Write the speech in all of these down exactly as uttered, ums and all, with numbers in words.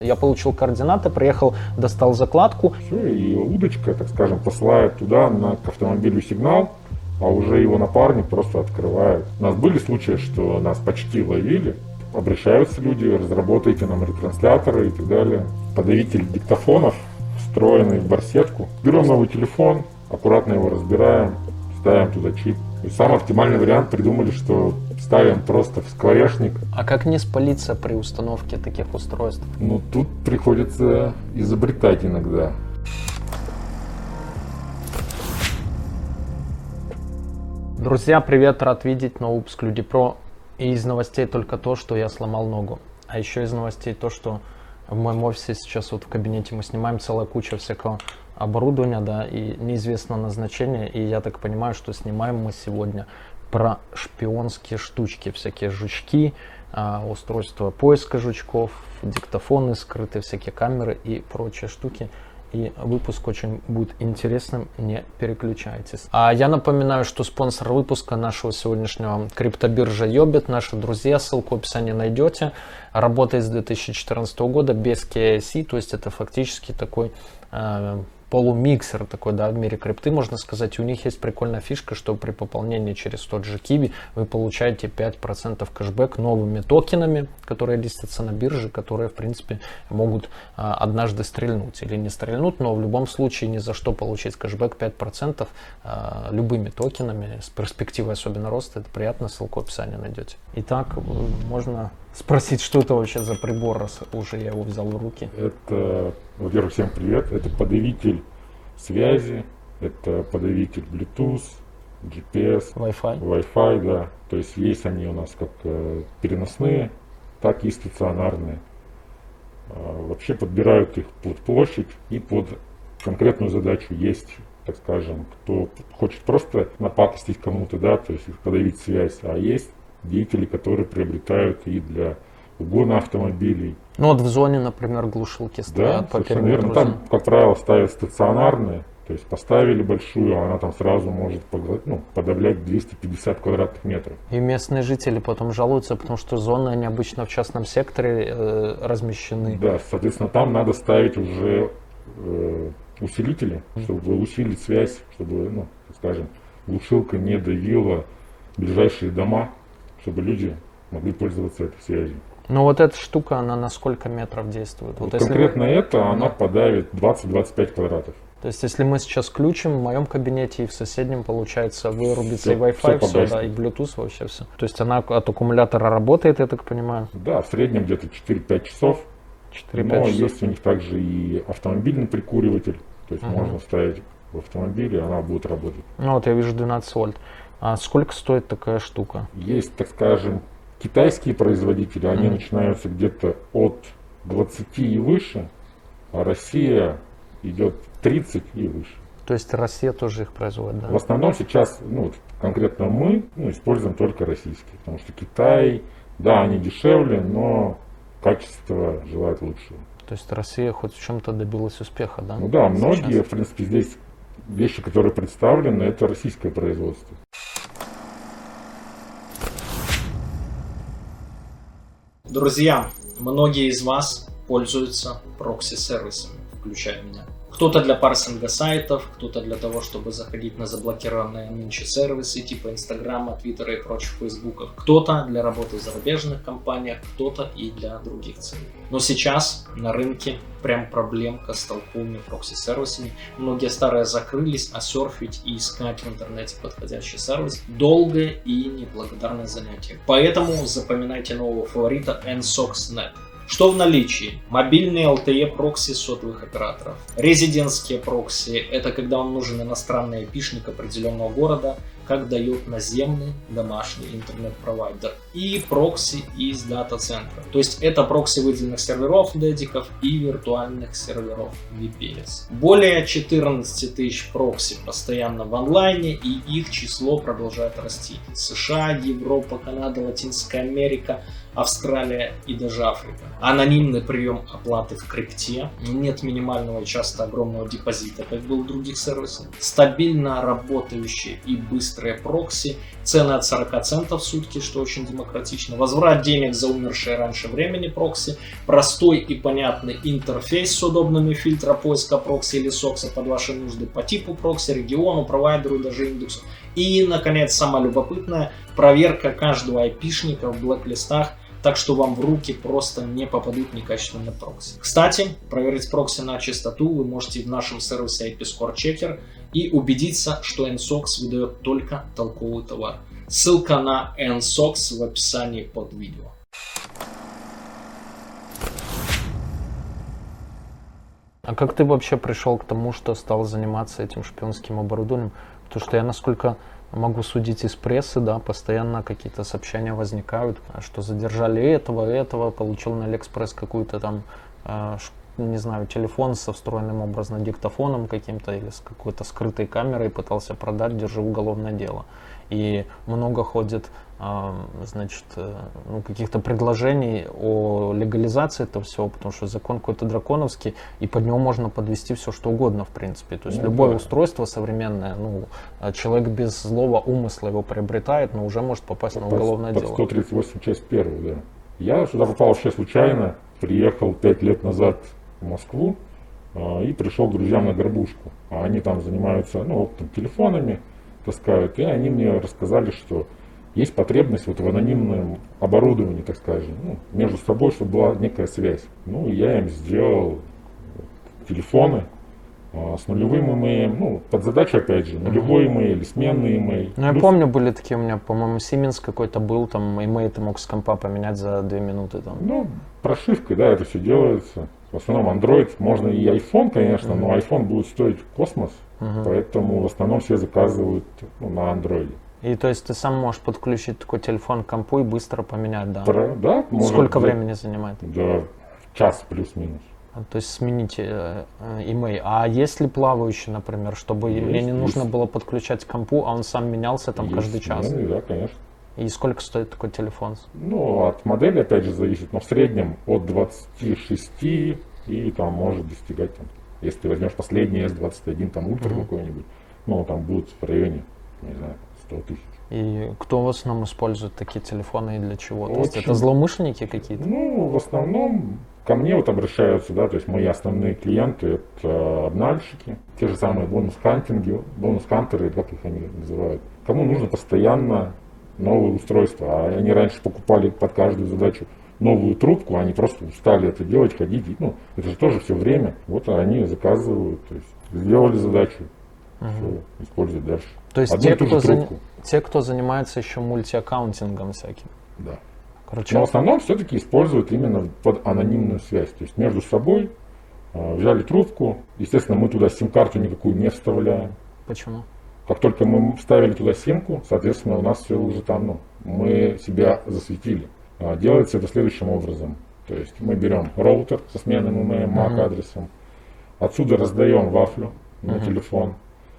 Я получил координаты, приехал, достал закладку. Все, и удочка, так скажем, посылает туда на, к автомобилю сигнал, а уже его напарник просто открывает. У нас были случаи, что нас почти ловили. Обращаются люди, разработайте нам ретрансляторы и так далее. Подавитель диктофонов, встроенный в барсетку. Берем новый телефон, аккуратно его разбираем, ставим туда чип. И самый оптимальный вариант придумали, что ставим просто в скворечник. А как не спалиться при установке таких устройств? Ну, тут приходится изобретать иногда. Друзья, привет, рад видеть новый выпуск Люди Про. И из новостей только то, что я сломал ногу. А еще из новостей то, что в моем офисе сейчас вот в кабинете мы снимаем целая куча всякого оборудования, да, и неизвестно назначение. И я так понимаю, что снимаем мы сегодня про шпионские штучки, всякие жучки, а, устройства поиска жучков, диктофоны скрытые, всякие камеры и прочие штуки. И выпуск очень будет интересным, не переключайтесь. А я напоминаю, что спонсор выпуска нашего сегодняшнего криптобиржа Йобит, наши друзья, ссылку в описании найдете. Работает с две тысячи четырнадцатого года без кей ай си, то есть это фактически такой э, полумиксер такой, да, в мире крипты, можно сказать. И у них есть прикольная фишка, что при пополнении через тот же Kiwi вы получаете пять процентов кэшбэк новыми токенами, которые листятся на бирже, которые, в принципе, могут а, однажды стрельнуть или не стрельнуть, но в любом случае ни за что получить кэшбэк пять процентов а, любыми токенами с перспективой особенно роста. Это приятно, ссылку в описании найдете. Итак, можно спросить, что это вообще за прибор, раз уже я его взял в руки. Это, во-первых, всем привет. Это подавитель связи, это подавитель Bluetooth, джи пи эс, Wi-Fi. Wi-Fi, да. То есть есть они у нас как э, переносные, так и стационарные. А, вообще подбирают их под площадь и под конкретную задачу. Есть, так скажем, кто хочет просто напакостить кому-то, да, то есть подавить связь, а есть деятели, которые приобретают и для угона автомобилей. Ну вот в зоне, например, глушилки стоят, Да, по совершенно периметру верно. зоны. Там, как правило, ставят стационарные, то есть поставили большую, она там сразу может ну, подавлять двести пятьдесят квадратных метров. И местные жители потом жалуются, потому что зоны, они обычно в частном секторе э, размещены. Да, соответственно, там надо ставить уже э, усилители, чтобы усилить связь, чтобы, ну, так скажем, глушилка не давила ближайшие дома, чтобы люди могли пользоваться этой связью. Но вот эта штука, она на сколько метров действует? Вот Вот конкретно мы... это, она подавит двадцать-двадцать пять квадратов. То есть, если мы сейчас включим в моем кабинете и в соседнем, получается, вырубится Все, и Wi-Fi, все, все, да, и Bluetooth вообще все. То есть, она от аккумулятора работает, я так понимаю? Да, в среднем где-то четыре-пять часов. четыре-пять Но часов. есть у них также и автомобильный прикуриватель. То есть Угу. можно вставить в автомобиль, и она будет работать. Ну вот я вижу двенадцать вольт. А сколько стоит такая штука? Есть, так скажем, китайские производители, они Мгм. начинаются где-то от двадцати и выше, а Россия идет тридцать и выше. То есть Россия тоже их производит, да? В основном сейчас, ну, вот конкретно мы ну, используем только российские, потому что Китай, да, они дешевле, но качество желает лучшего. То есть Россия хоть в чем-то добилась успеха, да? Ну да, Сейчас. многие, в принципе, здесь вещи, которые представлены, это российское производство. Друзья, многие из вас пользуются прокси-сервисами, включая меня. Кто-то для парсинга сайтов, кто-то для того, чтобы заходить на заблокированные нынче сервисы типа Инстаграма, Твиттера и прочих Фейсбуков. Кто-то для работы в зарубежных компаниях, кто-то и для других целей. Но сейчас на рынке прям проблемка с толковыми прокси-сервисами. Многие старые закрылись, а серфить и искать в интернете подходящий сервис долгое и неблагодарное занятие. Поэтому запоминайте нового фаворита эн сокс точка нет. Что в наличии? Мобильные эл ти и прокси сотовых операторов. Резидентские прокси – это когда вам нужен иностранный айпишник определенного города, как дает наземный домашний интернет-провайдер. И прокси из дата-центра. То есть это прокси выделенных серверов дедиков и виртуальных серверов ви пи эс. Более четырнадцать тысяч прокси постоянно в онлайне, и их число продолжает расти. США, Европа, Канада, Латинская Америка, Австралия и даже Африка. Анонимный прием оплаты в крипте, нет минимального и часто огромного депозита, как было в других сервисах, стабильно работающие и быстрые прокси, цены от сорок центов в сутки, что очень демократично, возврат денег за умершие раньше времени прокси, простой и понятный интерфейс с удобными фильтрами поиска прокси или сокса под ваши нужды по типу прокси, региону, провайдеру и даже индексу. И, наконец, самое любопытное, проверка каждого айпишника в блэк-листах, так что вам в руки просто не попадут некачественные прокси. Кстати, проверить прокси на чистоту вы можете в нашем сервисе ай пи Score Checker и убедиться, что эн сокс выдает только толковый товар. Ссылка на эн сокс в описании под видео. А как ты вообще пришел к тому, что стал заниматься этим шпионским оборудованием? Потому что я, насколько могу судить из прессы, да, постоянно какие-то сообщения возникают, что задержали этого, этого, получил на Алиэкспресс какую-то там, э, не знаю, телефон со встроенным образно диктофоном каким-то или с какой-то скрытой камерой, пытался продать, держи уголовное дело. И много ходит, э, значит, э, ну, каких-то предложений о легализации этого всего, потому что закон какой-то драконовский, и под него можно подвести все, что угодно, в принципе. То есть ну, любое да. устройство современное, ну, человек без злого умысла его приобретает, но уже может попасть под, на уголовное под дело. сто тридцать восемь часть первая, да. Я сюда попал вообще случайно, приехал пять лет назад в Москву э, и пришел к друзьям на горбушку. А они там занимаются, ну, вот, там, телефонами, таскают, и они мне рассказали, что есть потребность вот в анонимном оборудовании, так скажем, ну, между собой, чтобы была некая связь. Ну, и я им сделал телефоны а, с нулевым имейлом, ну, под задачу, опять же, нулевой имейл или сменный имейл. Ну, я Плюс... помню, были такие у меня, по-моему, Siemens какой-то был, там, имейл ты мог с компа поменять за две минуты. Там. Ну, прошивкой, да, это все делается. В основном Android, можно и iPhone, конечно, mm-hmm. но iPhone будет стоить космос. Uh-huh. Поэтому в основном все заказывают ну, на андроиде. И то есть ты сам можешь подключить такой телефон к компу и быстро поменять, да? Про, да. Сколько может, времени занимает? Да, час плюс-минус. А, то есть сменить э, имей. А есть ли плавающий, например, чтобы есть, мне не нужно есть. было подключать к компу, а он сам менялся там есть, каждый час? Ну, да, конечно. И сколько стоит такой телефон? Ну, от модели опять же зависит, но в среднем от двадцати шести и там может достигать там. Если ты возьмешь последний эс двадцать один, там ультра uh-huh. какой-нибудь, ну там будет в районе, не знаю, сто тысяч. И кто в основном использует такие телефоны и для чего? Очень... То есть это злоумышленники какие-то? Ну, в основном ко мне вот обращаются, да, то есть мои основные клиенты это обнальщики, те же самые бонус-хантинги, бонус-хантеры, как их они называют. Кому нужно постоянно новые устройства, а они раньше покупали под каждую задачу новую трубку, они просто устали это делать, ходить, ну, это же тоже все время, вот они заказывают, то есть сделали задачу, угу. все, используют дальше. То есть те кто, за... те, кто занимается еще мультиаккаунтингом всяким? Да. Короче, но в основном все-таки используют именно под анонимную связь, то есть между собой э, взяли трубку, естественно, мы туда сим-карту никакую не вставляем. Почему? Как только мы вставили туда симку, соответственно, у нас все уже там, ну, мы себя засветили. Делается это следующим образом. То есть мы берем роутер со сменным имейлом, эм эй си адресом, отсюда раздаем вафлю на uh-huh. телефон.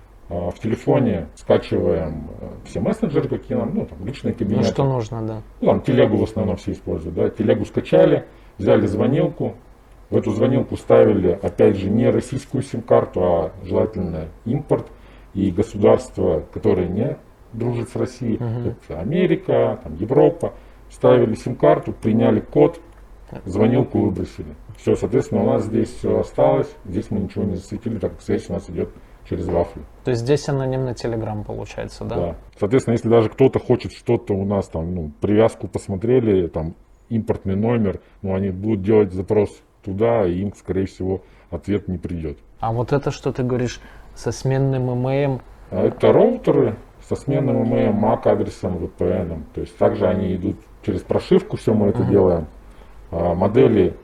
В телефоне скачиваем все мессенджеры, какие нам, ну, там, личные кабинеты. Ну, что нужно, да. Ну, там телегу в основном все используют, да. Телегу скачали, взяли звонилку, в эту звонилку ставили, опять же, не российскую сим-карту, а желательно импорт и государства, которые не дружат с Россией. Uh-huh. Это Америка, там, Европа. Ставили сим-карту, приняли код, звонилку выбросили. Все, соответственно, у нас здесь все осталось, здесь мы ничего не засветили, так как связь у нас идет через вафлю. То есть здесь анонимный телеграм получается, да? Да. Соответственно, если даже кто-то хочет что-то у нас там, ну, привязку посмотрели, там, импортный номер, ну, они будут делать запрос туда, и им, скорее всего, ответ не придет. А вот это, что ты говоришь, со сменным имейлом? А это роутеры со сменным имейлом, эм эй си адресом, ви пи эн. То есть также они идут через прошивку, все мы это uh-huh. делаем. А, модели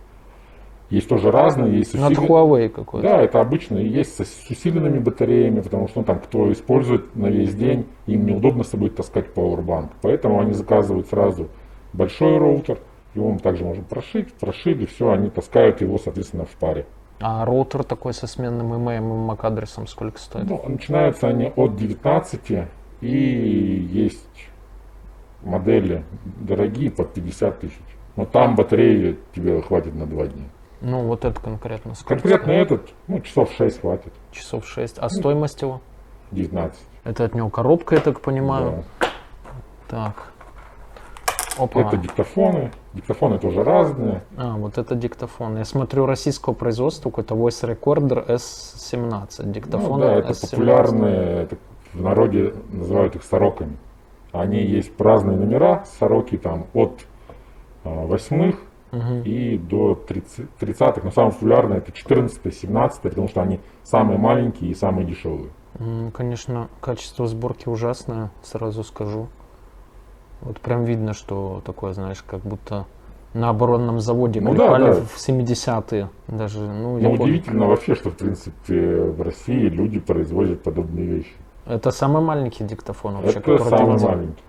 есть тоже разные. Есть усилен... Над Huawei какой-то. Да, это обычно есть с, с усиленными батареями, потому что ну, там кто использует на весь день, им неудобно с собой таскать Powerbank. Поэтому они заказывают сразу большой роутер, его мы также можем прошить, прошили, все, они таскают его, соответственно, в паре. А роутер такой со сменным имейлом и эм эй си адресом сколько стоит? Ну, начинаются они от девятнадцати, и есть модели дорогие под пятьдесят тысяч. Но там батареи тебе хватит на два дня. Ну, вот это конкретно сколько? Конкретно этот, ну, часов шесть хватит. Часов шесть. А стоимость его? девятнадцать. Это от него коробка, я так понимаю. Да. Так. Опа. Это диктофоны. Диктофоны тоже разные. А, вот это диктофон. Я смотрю, российского производства какой-то Voice Recorder эс семнадцать. Диктофон Ну, да, это эс семнадцать. популярные, это в народе называют их сороками. Они есть разные номера, сороки там от а, восьмых Угу. и до тридцатых. Но самые популярные это четырнадцатые, семнадцатые, потому что они самые маленькие и самые дешевые. Конечно, качество сборки ужасное, сразу скажу. Вот прям видно, что такое, знаешь, как будто на оборонном заводе Ну клепали да, да. в семидесятые. Даже, ну, Но я помню. удивительно вообще, что в принципе в России люди производят подобные вещи. Это самый маленький диктофон вообще, Это который ты самый видел? маленький.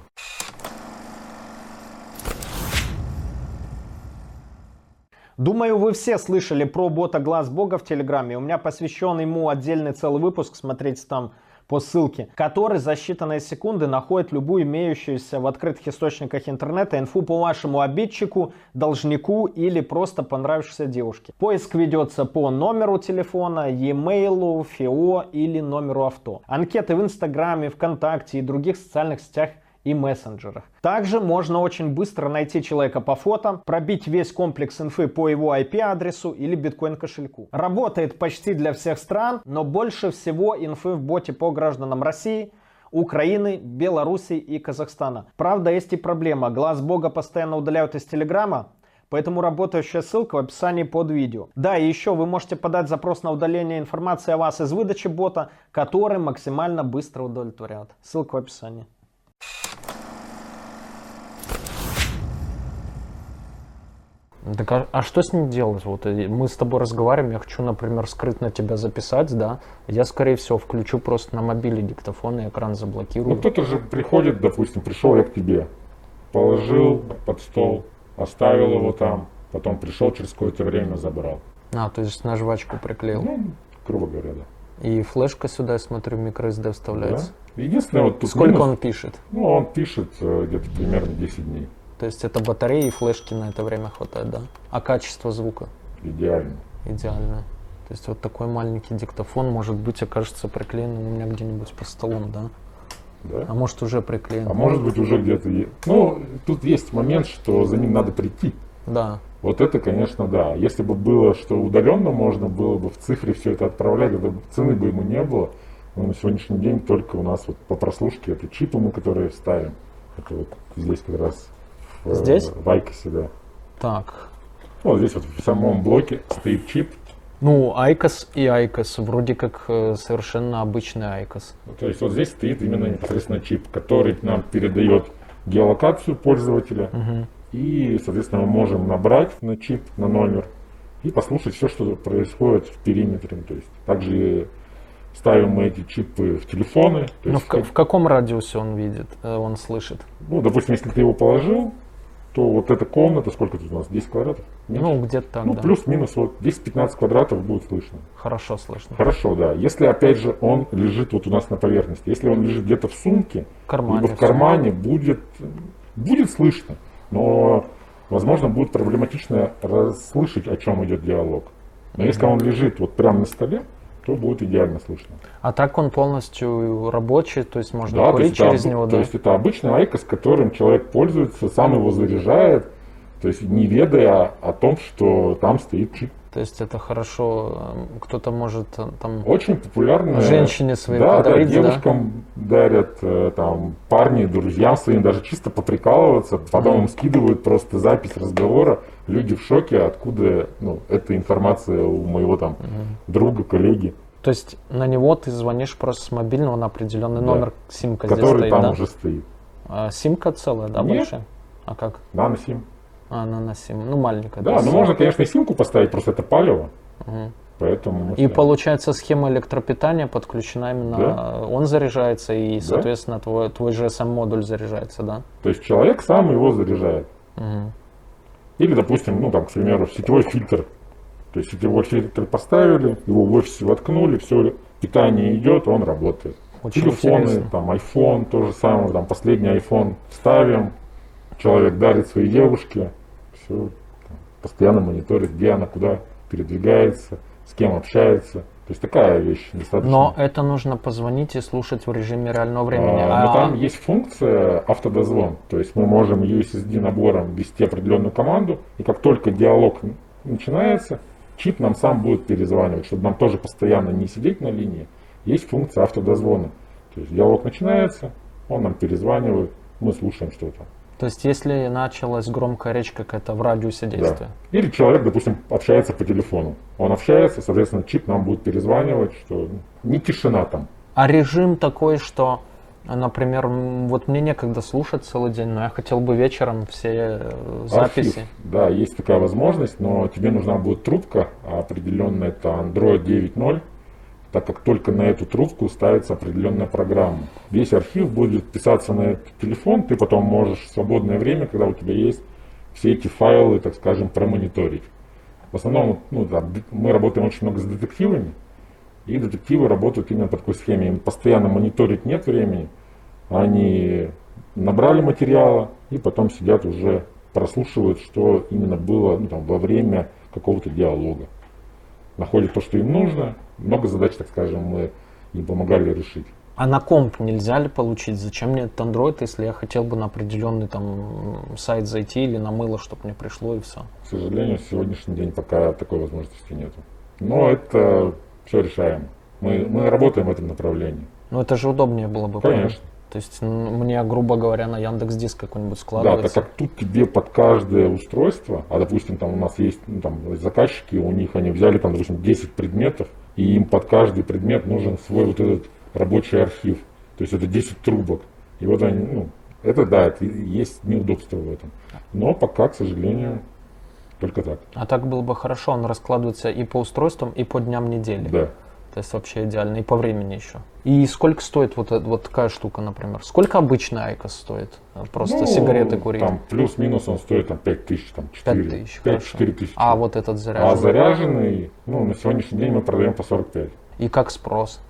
Думаю, вы все слышали про бота Глаз Бога в Телеграме. У меня посвящен ему отдельный целый выпуск, смотрите там по ссылке, который за считанные секунды находит любую имеющуюся в открытых источниках интернета инфу по вашему обидчику, должнику или просто понравившейся девушке. Поиск ведется по номеру телефона, e-mail, ФИО или номеру авто. Анкеты в Инстаграме, ВКонтакте и других социальных сетях и мессенджерах. Также можно очень быстро найти человека по фото, пробить весь комплекс инфы по его ай пи-адресу или биткоин-кошельку. Работает почти для всех стран, но больше всего инфы в боте по гражданам России, Украины, Беларуси и Казахстана. Правда, есть и проблема. Глаз Бога постоянно удаляют из Телеграма, поэтому работающая ссылка в описании под видео. Да, и еще вы можете подать запрос на удаление информации о вас из выдачи бота, который максимально быстро удовлетворяет. Ссылка в описании. Так, а, а что с ним делать? Вот э, мы с тобой разговариваем, я хочу, например, скрытно тебя записать, да? Я, скорее всего, включу просто на мобиле диктофон и экран заблокирую. Ну кто-то же приходит, допустим, пришел я к тебе, положил под стол, оставил его там, потом пришел через какое-то время, забрал. А, то есть на жвачку приклеил. Ну, грубо говоря, да. И флешка сюда, я смотрю, microSD вставляется. Да. Единственное, вот тут Сколько минус, он пишет? Ну, он пишет э, где-то примерно десять дней. То есть это батареи и флешки на это время хватает, да? А качество звука? Идеально. Идеальное. То есть вот такой маленький диктофон, может быть, окажется приклеенным у меня где-нибудь по столом, да? Да? А может уже приклеен. А может быть уже где-то есть. Ну, тут есть момент, что за ним надо прийти. Да. Вот это, конечно, да. Если бы было, что удаленно можно было бы в цифре все это отправлять, это цены бы ему не было. Но на сегодняшний день только у нас вот по прослушке это чипы мы, которые ставим. Это вот здесь как раз в, Здесь? в Айкосе, да. Так. Вот здесь вот в самом блоке стоит чип. Ну, айкос и айкос, вроде как э, совершенно обычный айкос. То есть вот здесь стоит именно непосредственно чип, который нам передает геолокацию пользователя. Угу. И, соответственно, мы можем набрать на чип, на номер и послушать все, что происходит в периметре. То есть также ставим мы эти чипы в телефоны. То Ну, есть, в, в каком радиусе он видит, э, он слышит? ну, допустим, если ты его положил, то вот эта комната, сколько тут у нас, десять квадратов? Меньше? Ну, где-то так, Ну, да. плюс-минус вот десять-пятнадцать квадратов будет слышно. Хорошо слышно. Хорошо, да. Если, опять же, он лежит вот у нас на поверхности, если он лежит где-то в сумке, В кармане. либо в кармане, будет, будет слышно. Но, возможно, будет проблематично расслышать, о чем идет диалог. Но если он лежит вот прямо на столе, то будет идеально слышно. А так он полностью рабочий, то есть можно Да, то курить есть, это, через об- него, то да? есть это обычный айкос, которым человек пользуется, сам его заряжает, то есть не ведая о том, что там стоит чип. То есть это хорошо, э, кто-то может э, там Очень популярно. женщине своей Да, да, подарить, да? девушкам дарят, э, там, парни, друзьям своим, даже чисто поприкалываться, потом Мгм. им скидывают просто запись разговора, люди в шоке, откуда, ну, эта информация у моего там Мгм. друга, коллеги, То есть на него ты звонишь просто с мобильного на определенный Да. номер, симка здесь который стоит, там да? уже стоит. А симка целая, да, Нет. большая? А как? Нано-сим. А, она на сим, ну маленькая. Да, то ну есть- можно, конечно, и симку поставить, просто это палево, Мгм. поэтому... мы И ставим. получается схема электропитания подключена именно, Да. он заряжается и, Да. соответственно, твой, твой джи эс эм-модуль заряжается, да? То есть человек сам его заряжает. Мгм. Или, допустим, ну там, к примеру, сетевой фильтр. То есть сетевой фильтр поставили, его в офисе воткнули, все, питание идет, он работает. Очень Телефоны, интересно. там iPhone, то же самое, там последний iPhone ставим, человек дарит своей девушке, все постоянно мониторит, где она, куда передвигается, с кем общается. То есть такая вещь достаточно. Но это нужно позвонить и слушать в режиме реального времени. А, но а... там есть функция автодозвон. То есть мы можем ю эс эс ди набором ввести определенную команду, и как только диалог начинается, чип нам сам будет перезванивать, чтобы нам тоже постоянно не сидеть на линии. Есть функция автодозвона. То есть диалог начинается, он нам перезванивает, мы слушаем что-то. То есть если началась громкая речь какая-то в радиусе действия. Да. Или человек, допустим, общается по телефону. Он общается, соответственно, чип нам будет перезванивать, что не тишина там. А режим такой, что, например, вот мне некогда слушать целый день, но я хотел бы вечером все записи. Архив. Да, есть такая возможность, но тебе нужна будет трубка, а определенно это Android девять ноль, так как только на эту трубку ставится определенная программа. Весь архив будет писаться на этот телефон, ты потом можешь в свободное время, когда у тебя есть, все эти файлы, так скажем, промониторить. В основном ну, да, мы работаем очень много с детективами, и детективы работают именно по такой схеме. Им постоянно мониторить нет времени, они набрали материала и потом сидят уже, прослушивают, что именно было ну, там, во время какого-то диалога. Находят то, что им нужно. Много задач, так скажем, мы им помогали решить. А на комп нельзя ли получить? Зачем мне этот Android, если я хотел бы на определенный там сайт зайти или на мыло, чтобы мне пришло и все? К сожалению, в сегодняшний день пока такой возможности нет. Но это все решаемо. Мы, мы работаем в этом направлении. Ну это же удобнее было бы. Конечно. Правильно? То есть мне, грубо говоря, на Яндекс.Диск какой-нибудь Да, складывается. так как тут тебе под каждое устройство, а допустим там у нас есть ну, там, заказчики, у них они взяли там, допустим, десять предметов, и им под каждый предмет нужен свой вот этот рабочий архив. То есть это десять трубок. И вот они, ну, это да, это есть неудобство в этом. Но пока, к сожалению, только так. А так было бы хорошо, он раскладывается и по устройствам, и по дням недели. Да. То есть вообще идеально, и по времени еще. И сколько стоит вот, вот такая штука, например? Сколько обычный айкос стоит? Просто ну, сигареты курить? Там плюс-минус он стоит там, пять тысяч, там, четыре. пять тысяч, пять-четыре тысячи. А вот этот заряженный? А заряженный, ну, на сегодняшний день мы продаем по сорок пять. И как спрос?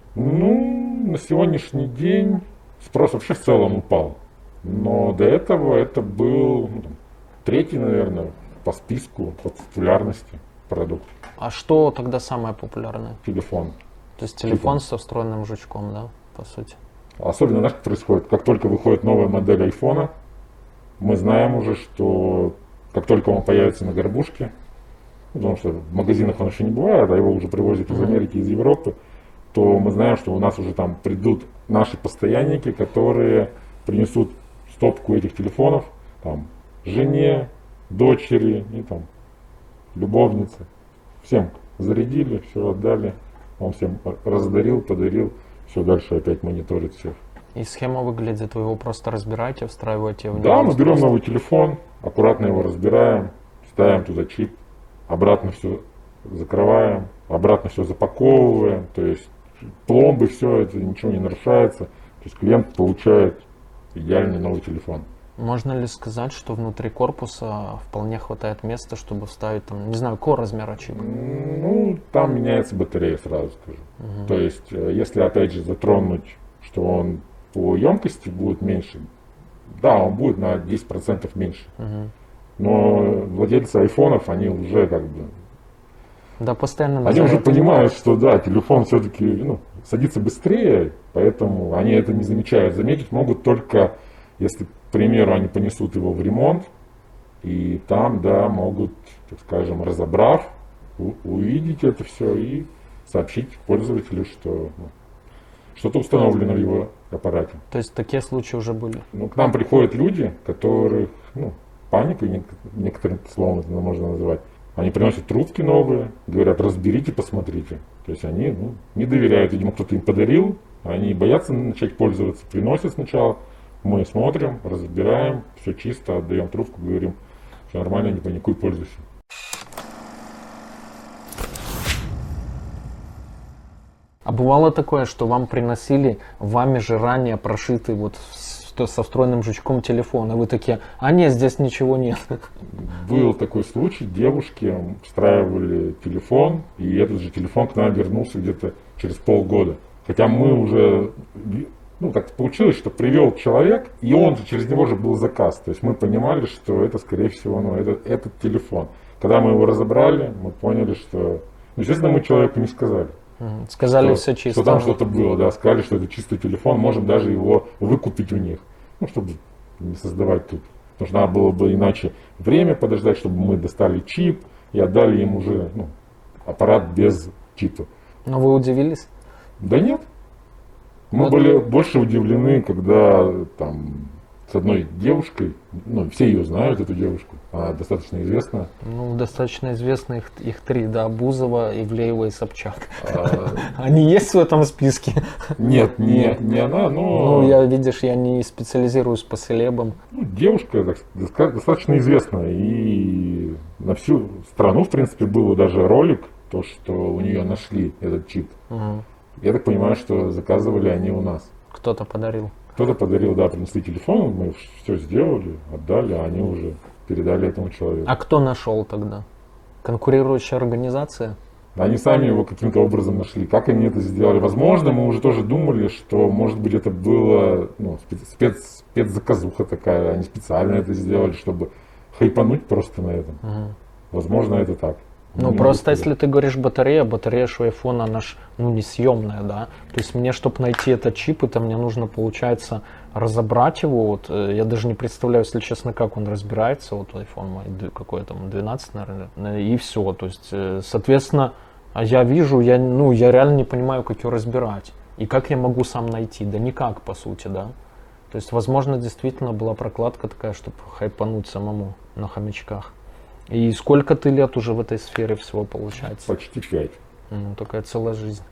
Ну, на сегодняшний день спрос вообще в целом упал. Но до этого это был ну, там, третий, наверное, по списку, по популярности продукт. А что тогда самое популярное? Телефон. То есть телефон со встроенным жучком, да, по сути? Особенно, знаешь, как происходит? Как только выходит новая модель айфона, мы знаем уже, что как только он появится на горбушке, потому что в магазинах он еще не бывает, а его уже привозят из Америки, из Европы, то мы знаем, что у нас уже там придут наши постоянники, которые принесут стопку этих телефонов там, жене, дочери и там любовнице. Всем зарядили, все отдали, он всем раздарил, подарил, все дальше опять мониторит всех. И схема выглядит, вы его просто разбираете, встраиваете в него? Да, мы берем новый телефон, аккуратно его разбираем, ставим туда чип, обратно все закрываем, обратно все запаковываем, то есть пломбы, все это, ничего не нарушается, то есть клиент получает идеальный новый телефон. Можно ли сказать, что внутри корпуса вполне хватает места, чтобы вставить, там, не знаю, какого размера чип? Ну, там меняется батарея, сразу скажу. Угу. То есть, если опять же затронуть, что он по емкости будет меньше, да, он будет на десять процентов меньше. Угу. Но владельцы айфонов, они уже как бы... Да, постоянно... Они называют... уже понимают, что да, телефон все-таки ну, садится быстрее, поэтому они это не замечают. Заметить могут только, если, к примеру, они понесут его в ремонт, и там, да, могут, так скажем, разобрав, у- увидеть это все и сообщить пользователю, что ну, что-то установлено в его аппарате. То есть такие случаи уже были? Ну, к нам приходят люди, которых, ну, паникой, нек- некоторым словом это можно называть. Они приносят трубки новые, говорят, разберите, посмотрите. То есть они ну, не доверяют, видимо, кто-то им подарил, они боятся начать пользоваться, приносят сначала, мы смотрим, разбираем, все чисто, отдаем трубку, говорим, все нормально, не паникуй, пользуйся. А бывало такое, что вам приносили вами же ранее прошитый вот с- со встроенным жучком телефон, и вы такие, а нет, здесь ничего нет. Был такой случай, девушки встраивали телефон, и этот же телефон к нам вернулся где-то через полгода. Хотя мы уже ну, так получилось, что привел человек, и он же, через него же был заказ. То есть мы понимали, что это, скорее всего, ну, это, этот телефон. Когда мы его разобрали, мы поняли, что... Ну, естественно, мы человеку не сказали. Сказали что, все чисто. Что там что-то было, да, сказали, что это чистый телефон, можем даже его выкупить у них. Ну, чтобы не создавать тут. Потому что надо было бы иначе время подождать, чтобы мы достали чип и отдали им уже, ну, аппарат без чипа. Но вы удивились? Да нет. Мы Вот. были больше удивлены, когда там с одной девушкой, ну, все ее знают, эту девушку, она достаточно известная. Ну, достаточно известно их, их три, да, Бузова, Ивлеева и Собчак. А, Они есть в этом списке? нет, не, не она, но Ну, я, видишь, я не специализируюсь по селебам. ну, девушка так сказать, достаточно известная. И на всю страну, в принципе, был даже ролик, то, что у нее нашли этот чип. Мгм. Я так понимаю, что заказывали они у нас. Кто-то подарил. Кто-то подарил, да, принесли телефон, мы все сделали, отдали, а они уже передали этому человеку. А кто нашел тогда? Конкурирующая организация? Они сами его каким-то образом нашли. Как они это сделали? Возможно, мы уже тоже думали, что, может быть, это было ну, спец, спецзаказуха такая. Они специально это сделали, чтобы хайпануть просто на этом. Мгм. Возможно, это так. Ну, Не просто могу если сказать. ты говоришь батарея, батарея ж у айфона, она ж, ну, несъемная, да. То есть мне, чтобы найти этот чип, это мне нужно, получается, разобрать его. Вот, э, я даже не представляю, если честно, как он разбирается. Вот iPhone мой, д- какой там, двенадцать, наверное, и все. То есть, э, соответственно, а я вижу, я, ну, я реально не понимаю, как ее разбирать. И как я могу сам найти? Да никак, по сути, да. То есть, возможно, действительно была прокладка такая, чтобы хайпануть самому на хомячках. И сколько ты лет уже в этой сфере всего получается? Почти пять. Ну, такая целая жизнь.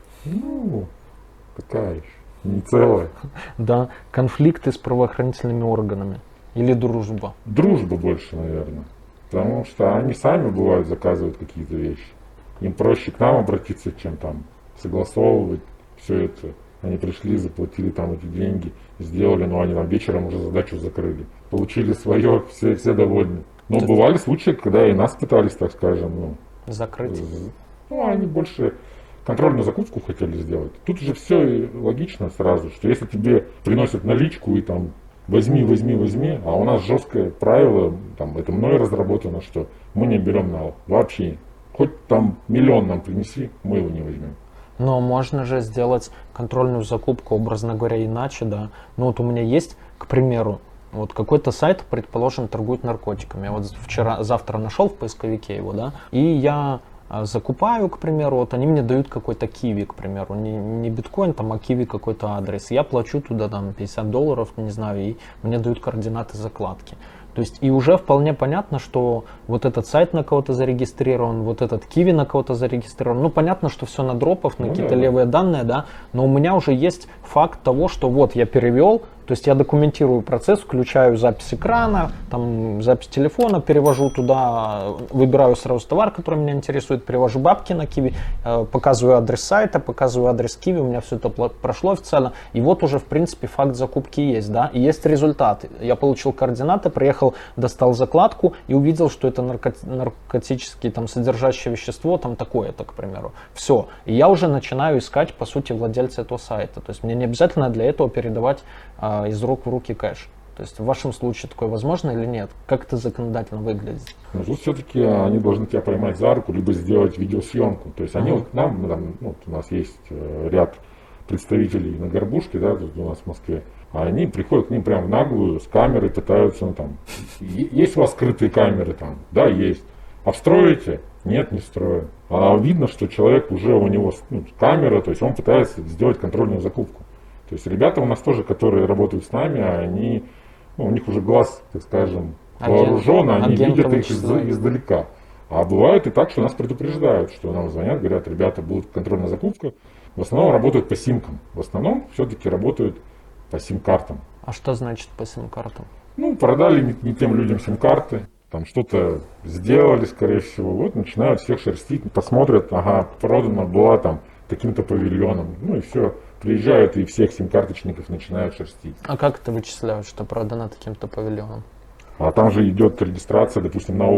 Ну, такая еще. Не целая. Да, конфликты с правоохранительными органами или дружба. Дружба больше, наверное. Потому что они сами, бывают, заказывают какие-то вещи. Им проще к нам обратиться, чем там согласовывать все это. Они пришли, заплатили там эти деньги, сделали, но они там вечером уже задачу закрыли. Получили свое, все, все довольны. Но Это- бывали случаи, когда и нас пытались, так скажем, ну, Закрыть. з- ну, они больше контрольную закупку хотели сделать. Тут же все логично сразу, что если тебе приносят наличку и там возьми, возьми, возьми, а у нас жесткое правило, там это мной разработано, что мы не берем нал. Вообще. Хоть там миллион нам принеси, мы его не возьмем. Но можно же сделать контрольную закупку, образно говоря, иначе, да. Ну вот у меня есть, к примеру, вот какой-то сайт, предположим, торгует наркотиками. Я вот вчера, завтра нашел в поисковике его, да, и я а, закупаю, к примеру, вот они мне дают какой-то киви, к примеру, не, не биткоин, там, а киви какой-то адрес. Я плачу туда там пятьдесят долларов, не знаю, и мне дают координаты закладки. То есть и уже вполне понятно, что вот этот сайт на кого-то зарегистрирован, вот этот киви на кого-то зарегистрирован. Ну, понятно, что все на дропов, на Ну, какие-то да. левые данные, да, но у меня уже есть факт того, что вот я перевел, то есть я документирую процесс, включаю запись экрана, там запись телефона, перевожу туда, выбираю сразу товар, который меня интересует, перевожу бабки на киви, э, показываю адрес сайта, показываю адрес киви, у меня все это пло- прошло официально, и вот уже в принципе факт закупки есть, да, и есть результат. Я получил координаты, приехал, достал закладку и увидел, что это нарко- наркотическое там содержащее вещество, там такое-то, к примеру. Все. И я уже начинаю искать, по сути, владельца этого сайта. То есть мне не обязательно для этого передавать а, из рук в руки кэш. То есть в вашем случае такое возможно или нет? Как это законодательно выглядит? Но тут все-таки они должны тебя поймать за руку, либо сделать видеосъемку. То есть они Мгм. вот к нам, мы там, ну, вот у нас есть э, ряд представителей на Горбушке, да, тут у нас в Москве, а они приходят к ним прям в наглую, с камерой пытаются, ну там, «Е- есть у вас скрытые камеры там? Да, есть. А встроите? Нет, не встроим. А видно, что человек уже у него ну, камера, то есть он пытается сделать контрольную закупку. То есть ребята у нас тоже, которые работают с нами, они, ну, у них уже глаз, так скажем, Агент- вооружен, они агент видят их вычисляет. из- издалека. А бывает и так, что нас предупреждают, что нам звонят, говорят, ребята, будет контрольная закупка. В основном работают по симкам. В основном все-таки работают по сим-картам. А что значит по сим-картам? Ну, продали не, не тем людям сим-карты, там что-то сделали, скорее всего. Вот начинают всех шерстить, посмотрят, ага, продана была там таким-то павильоном. Ну и все. Приезжают и всех сим-карточников начинают шерстить. А как это вычисляют, что продано таким-то павильоном? А там же идет регистрация, допустим, на ООО,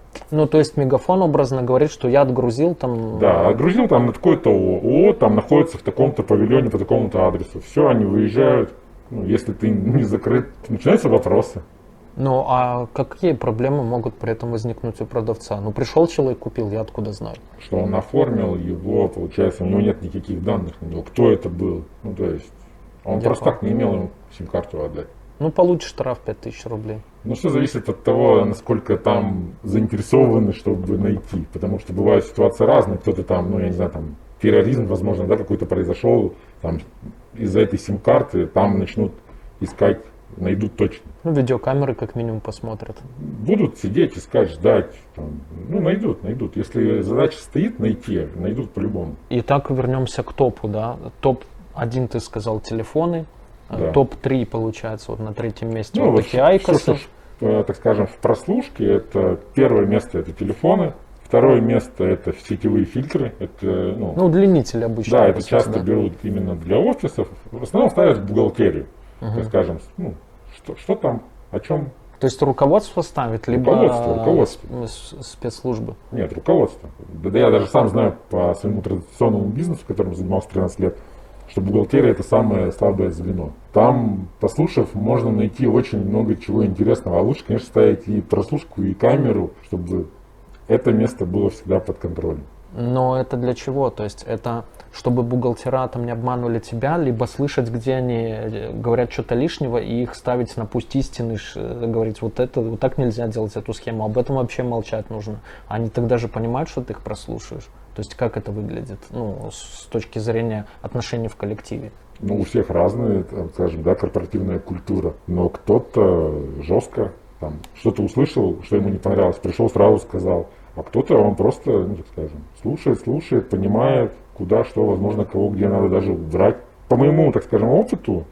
Ну, то есть Мегафон образно говорит, что я отгрузил там... Да, отгрузил там на такой-то ООО, там находится в таком-то павильоне по такому-то адресу. Все, они выезжают. Ну, если ты не закрыт, начинаются вопросы. Ну, а какие проблемы могут при этом возникнуть у продавца? Ну, пришел человек, купил, я откуда знаю? Что он оформил его, получается, у него нет никаких данных на него, кто это был. Ну, то есть, он Я просто понял. так не имел ему сим-карту отдать. Ну, получишь штраф пять тысяч рублей. Ну, все зависит от того, насколько там заинтересованы, чтобы найти. Потому что бывают ситуации разные. Кто-то там, ну, я не знаю, там, терроризм, возможно, да, какой-то произошел. Там, из-за этой сим-карты там начнут искать, найдут точно. Ну, видеокамеры как минимум посмотрят. Будут сидеть, искать, ждать. Там, ну, найдут, найдут. Если задача стоит найти, найдут по-любому. Итак, вернемся к топу, да. топ один ты сказал телефоны. Да. топ три получается вот на третьем месте. Ну, вот вот такие всё, айкосы. что ж, э, так скажем, в прослушке это первое место это телефоны, второе место это сетевые фильтры. Это, ну, Ну, удлинитель обычно. да, это по сути, часто да. берут именно для офисов. В основном ставят в бухгалтерию. Мгм. Так скажем, ну, что, что там, о чем. То есть руководство ставит, либо Руководство, руководство. с- с- спецслужбы. Нет, руководство. Да, да я даже сам знаю по своему традиционному бизнесу, которым занимался тринадцать лет, что бухгалтерия это самое слабое звено. Там, послушав, можно найти очень много чего интересного. А лучше, конечно, ставить и прослушку, и камеру, чтобы это место было всегда под контролем. Но это для чего? То есть это чтобы бухгалтера там не обманывали тебя, либо слышать, где они э, говорят что-то лишнего, и их ставить на путь истины, ш- э, говорить, вот это, вот так нельзя делать эту схему, об этом вообще молчать нужно. Они тогда же понимают, что ты их прослушаешь. То есть как это выглядит, ну, с точки зрения отношений в коллективе. Ну, у всех разная, там, скажем, да, корпоративная культура. Но кто-то жестко там что-то услышал, что ему не понравилось, пришел сразу сказал. А кто-то он просто, ну, так скажем, слушает, слушает, понимает, куда, что, возможно, кого, где надо даже брать. По моему, так скажем, опыту,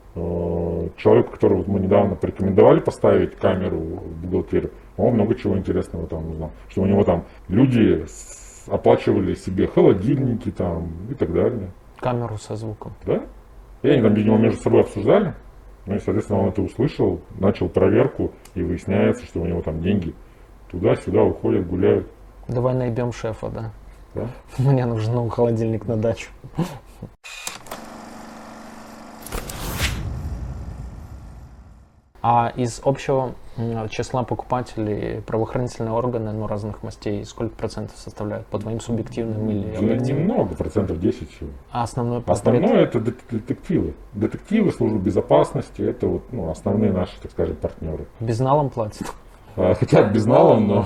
э, человеку, которого мы недавно порекомендовали поставить камеру в бухгалтерию, он много чего интересного там узнал. Что у него там люди с- оплачивали себе холодильники там и так далее. Камеру со звуком. Да? И они там, видимо, между собой обсуждали. Ну и, соответственно, он это услышал, начал проверку, и выясняется, что у него там деньги туда-сюда уходят, гуляют. Давай наебем шефа, да. Да? Мне нужен новый холодильник на дачу. А из общего м, числа покупателей правоохранительные органы, ну, разных мастей, сколько процентов составляют? По твоим субъективным или Да объективным? немного, процентов десять всего. А основной портрет? Основное это дет- детективы. Детективы, службы безопасности, это вот, ну, основные наши, так скажем, партнеры. Безналом платят? А, Хотят безналом, но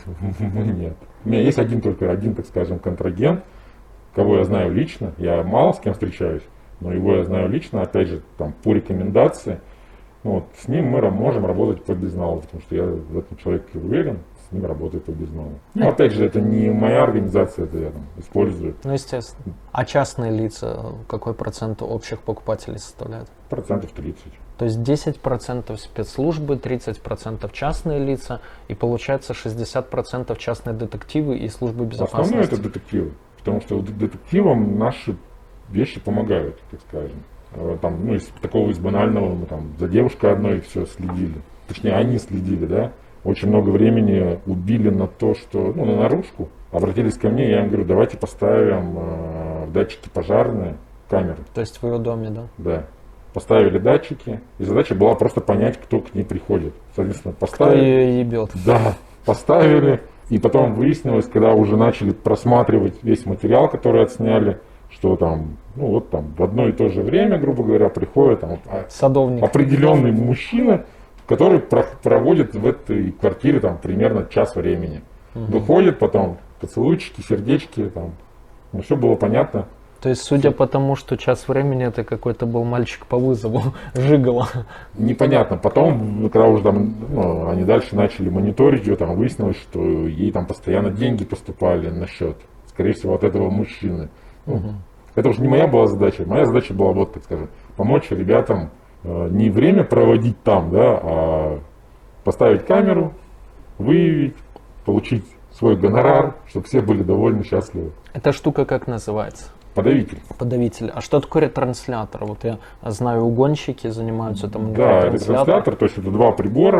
мы нет. У меня есть один только один, так скажем, контрагент, кого я знаю лично. Я мало с кем встречаюсь, но его я знаю лично, опять же, там, по рекомендации. Вот, с ним мы ра- можем работать по безналу, потому что я в этом человеке уверен, с ним работаю по безналу. Ну, опять же, это не моя организация, это я там использую. Ну, естественно. А частные лица, какой процент общих покупателей составляют? Процентов тридцать. То есть десять процентов спецслужбы, тридцать процентов частные лица, и получается шестьдесят процентов частные детективы и службы безопасности. Основное это детективы, потому что вот детективам наши вещи помогают, так скажем. Э, Там, ну, из такого из банального, мы там за девушкой одной все следили. Точнее, они следили, да. Очень много времени убили на то, что, ну, на наружку. Обратились ко мне, я им говорю, давайте поставим э, датчики пожарные, камеры, То есть в ее доме, да? да. Поставили датчики, и задача была просто понять, кто к ней приходит. Соответственно, Кто поставили. ее ебет? Да, поставили. И потом выяснилось, когда уже начали просматривать весь материал, который отсняли, что там, ну вот там в одно и то же время, грубо говоря, приходит там а- Садовник. определенный мужчина, который про- проводит в этой квартире там примерно час времени. Выходит потом, поцелуйчики, сердечки, там, ну все было понятно. То есть, судя по тому, что час времени, это какой-то был мальчик по вызову, Жигало. Непонятно. Потом, когда уже там, ну, они дальше начали мониторить ее, там выяснилось, что ей там постоянно деньги поступали на счет. Скорее всего, от этого мужчины. Ну, это уже не моя была задача. Моя задача была, вот, так скажем, помочь ребятам э, не время проводить там, да, а поставить камеру, выявить, получить свой гонорар, чтобы все были довольны, счастливы. Эта штука как называется? Подавитель. Подавитель. А что такое ретранслятор? Вот я знаю, угонщики занимаются там Да, ретранслятор. ретранслятор, то есть это два прибора.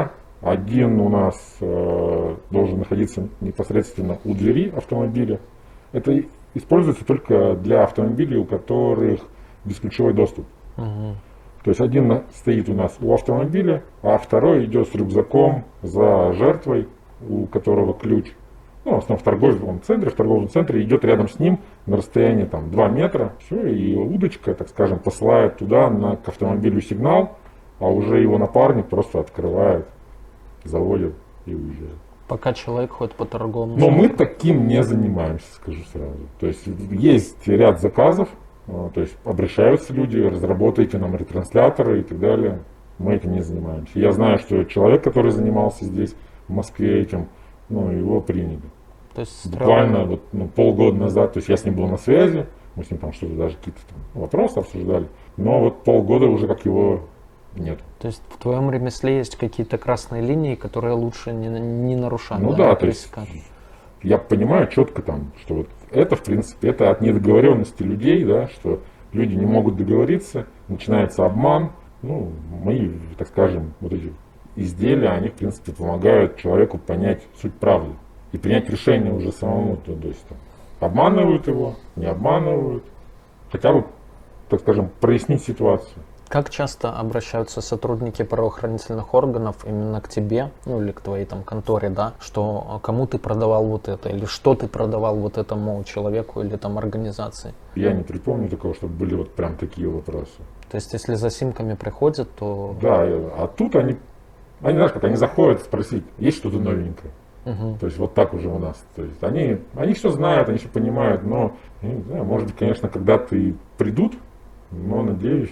Один у нас э, должен находиться непосредственно у двери автомобиля. Это используется только для автомобилей, у которых бесключевой доступ. Угу. То есть один стоит у нас у автомобиля, а второй идет с рюкзаком за жертвой, у которого ключ. Ну, в основном в торговом центре, в торговом центре идет рядом с ним на расстоянии там два метра. Все, и удочка, так скажем, посылает туда на, к автомобилю сигнал, а уже его напарник просто открывает, заводит и уезжает. Пока человек ходит по торговому Но центру. мы таким не занимаемся, скажу сразу. То есть есть ряд заказов, то есть обращаются люди, разработайте нам ретрансляторы и так далее. Мы этим не занимаемся. Я знаю, что человек, который занимался здесь, в Москве этим, ну, его приняли. То есть Буквально вот, ну, полгода назад, то есть я с ним был на связи, мы с ним там что-то даже какие-то там вопросы обсуждали, но вот полгода уже как его нет. То есть в твоем ремесле есть какие-то красные линии, которые лучше не, не нарушать? Ну да, то есть я понимаю четко там, что вот это в принципе это от недоговоренности людей, да, что люди не могут договориться, начинается обман. Ну, мои, так скажем, вот эти изделия, они в принципе помогают человеку понять суть правды и принять решение уже самому. То, то есть там, обманывают его, не обманывают, хотя бы, так скажем, прояснить ситуацию. Как часто обращаются сотрудники правоохранительных органов именно к тебе, ну или к твоей там конторе, да, что кому ты продавал вот это, или что ты продавал вот этому человеку или там организации? Я не припомню такого, чтобы были вот прям такие вопросы. То есть если за симками приходят, то... Да, а тут они, они знаешь, как они заходят спросить, есть что-то новенькое. Угу. То есть вот так уже у нас. То есть они, они все знают, они все понимают, но, я не знаю, может быть, конечно, когда-то и придут, но надеюсь,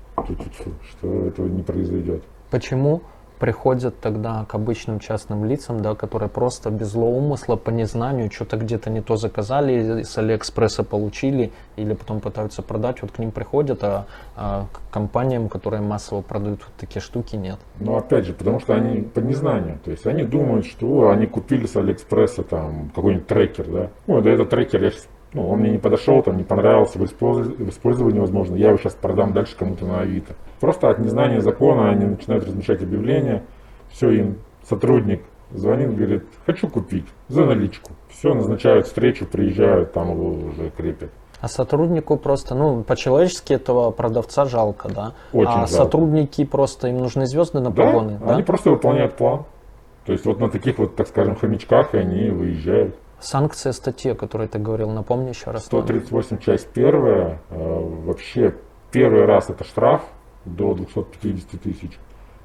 что этого не произойдет. Почему приходят тогда к обычным частным лицам, да, которые просто без злого умысла, по незнанию, что-то где-то не то заказали, с Алиэкспресса получили, или потом пытаются продать, вот к ним приходят, а, а к компаниям, которые массово продают вот такие штуки, нет? Но опять же, потому что они по незнанию, то есть они думают, что они купили с Алиэкспресса там какой-нибудь трекер, да, ну, да, этот трекер я сейчас, ну, он мне не подошел, там, не понравился в использовании, в использовании, возможно, я его сейчас продам дальше кому-то на Авито. Просто от незнания закона они начинают размещать объявления, все, им сотрудник звонит, говорит, хочу купить за наличку. Все, назначают встречу, приезжают, там его уже крепят. А сотруднику просто, ну, по-человечески этого продавца жалко, да? Очень а жалко. Сотрудники просто, им нужны звезды на погоны, да? да? Они просто выполняют план. То есть вот на таких вот, так скажем, хомячках они выезжают. Санкция статьи, о которой ты говорил, напомни еще раз. сто тридцать восемь часть первая, э, вообще первый раз это штраф до двухсот пятидесяти тысяч.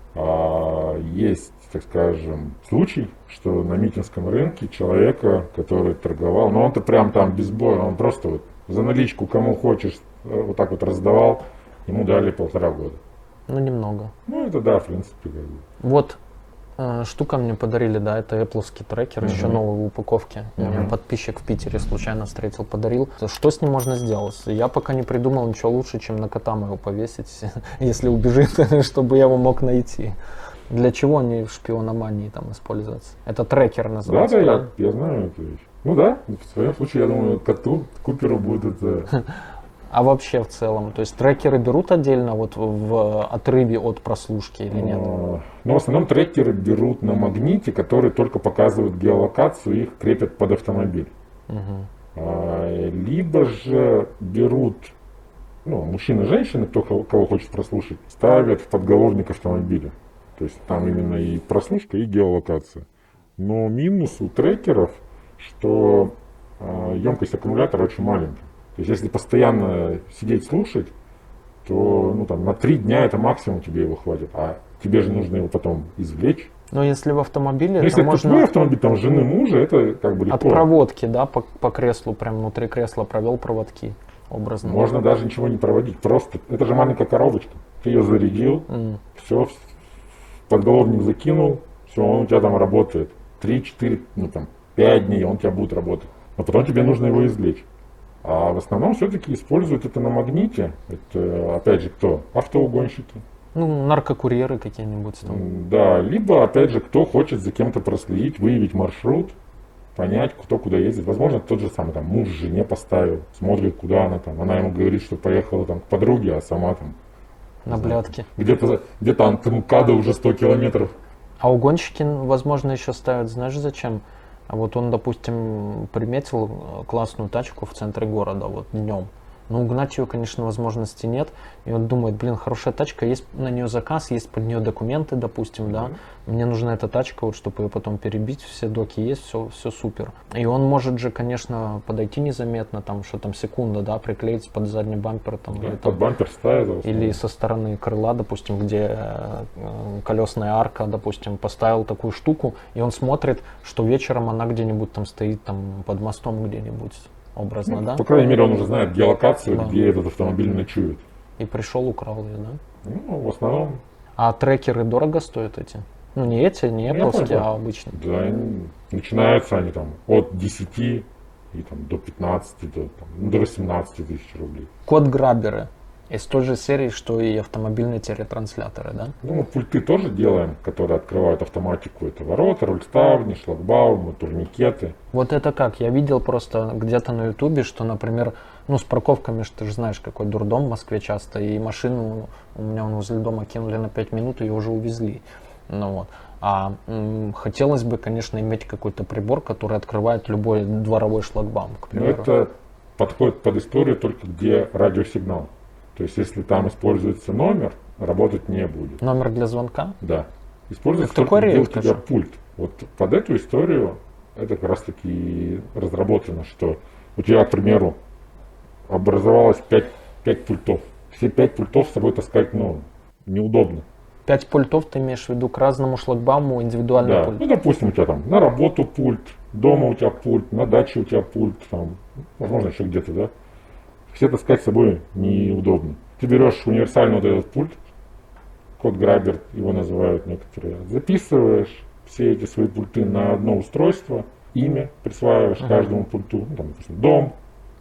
А есть, так скажем, случай, что на митинском рынке человека, который торговал, но он-то прям там без боя, он просто вот за наличку кому хочешь вот так вот раздавал, ему дали полтора года. Ну, немного. Ну, это да, в принципе, как бы. Вот э, штука мне подарили, да, это Apple-ский трекер, uh-huh. еще новый в упаковке. Uh-huh. Меня подписчик в Питере случайно встретил, подарил. Что с ним можно сделать? Я пока не придумал ничего лучше, чем на кота моего повесить, если убежит, чтобы я его мог найти. Для чего они в шпиономании там используются? Это трекер называется, да, да, правильно? я, я знаю эту вещь. Ну да, в своем случае, я думаю, коту, Куперу будет это... А вообще в целом, то есть трекеры берут отдельно вот в отрыве от прослушки или нет? Ну, в основном трекеры берут на магните, который только показывает геолокацию, их крепят под автомобиль. Угу. А, либо же берут, ну, мужчины и женщины, кто кого хочет прослушать, ставят в подголовник автомобиля. То есть там именно и прослушка, и геолокация. Но минус у трекеров, что а, емкость аккумулятора очень маленькая. То есть если постоянно сидеть слушать, то ну, там, на три дня это максимум тебе его хватит. А тебе же нужно его потом извлечь. Но если в автомобиле, если это можно... твой автомобиль, там жены мужа, это как бы легко. От проводки, да, по, по креслу, прям внутри кресла провел проводки образно. Можно даже ничего не проводить, просто. Это же маленькая коробочка. Ты ее зарядил, mm. все, подголовник закинул, все, он у тебя там работает. три-четыре, ну там, пять дней он у тебя будет работать. Но потом тебе нужно его извлечь. А в основном все-таки используют это на магните. Это, опять же, кто? Автоугонщики. Ну, наркокурьеры какие-нибудь там. Да, либо, опять же, кто хочет за кем-то проследить, выявить маршрут, понять, кто куда ездит. Возможно, тот же самый там муж жене поставил, смотрит, куда она там. Она ему говорит, что поехала там к подруге, а сама там... На блядке. Где-то, где-то от МКАДа уже сто километров. А угонщики, возможно, еще ставят, знаешь, зачем? А вот он, допустим, приметил классную тачку в центре города, вот днем. Но угнать ее, конечно, возможности нет. И он думает, блин, хорошая тачка, есть на нее заказ, есть под нее документы, допустим, да. Мне нужна эта тачка, вот, чтобы ее потом перебить, все доки есть, все, все супер. И он может же, конечно, подойти незаметно, там, что там, секунда, да, приклеить под задний бампер. Там, Да, или, под там, бампер ставил. или со стороны крыла, допустим, где э, колесная арка, допустим, поставил такую штуку, и он смотрит, что вечером она где-нибудь там стоит, там, под мостом где-нибудь. Образно, Ну, да? по крайней мере, он уже знает геолокацию, Да. где этот автомобиль ночует. И пришел, украл ее, да? Ну, в основном, А трекеры дорого стоят эти? Ну, не эти, не Я Apple, понял. а обычные. да, они- начинаются они там от десяти и там до пятнадцати, до, там, ну, до восемнадцати тысяч рублей. Код-граберы. Из той же серии, что и автомобильные телетрансляторы, да? Ну, мы пульты тоже делаем, которые открывают автоматику. Это ворота, рульставни, шлагбаумы, турникеты. Вот это как? Я видел просто где-то на ютубе, что, например, ну, с парковками, что ты же знаешь, какой дурдом в Москве часто, и машину у меня вон возле дома кинули на пять минут, и ее уже увезли. Ну вот. А м, хотелось бы, конечно, иметь какой-то прибор, который открывает любой дворовой шлагбаум, к Но примеру. это подходит под историю только где радиосигнал. То есть, если там используется номер, работать не будет. Номер для звонка? Да. Используется Это такой только где у редко тебя же. пульт. Вот под эту историю это как раз таки разработано, что у тебя, к примеру, образовалось пять, пять пультов. Все пять пультов с собой таскать, ну, неудобно. Пять пультов ты имеешь в виду к разному шлагбауму индивидуальный Да. пульт? Ну, допустим, у тебя там на работу пульт, дома у тебя пульт, на даче у тебя пульт, там, возможно, еще где-то, да. Все таскать с собой неудобно. Ты берешь универсальный вот этот пульт, код-грабер его называют некоторые, записываешь все эти свои пульты на одно устройство, имя присваиваешь Ага. каждому пульту, ну, там, допустим, дом,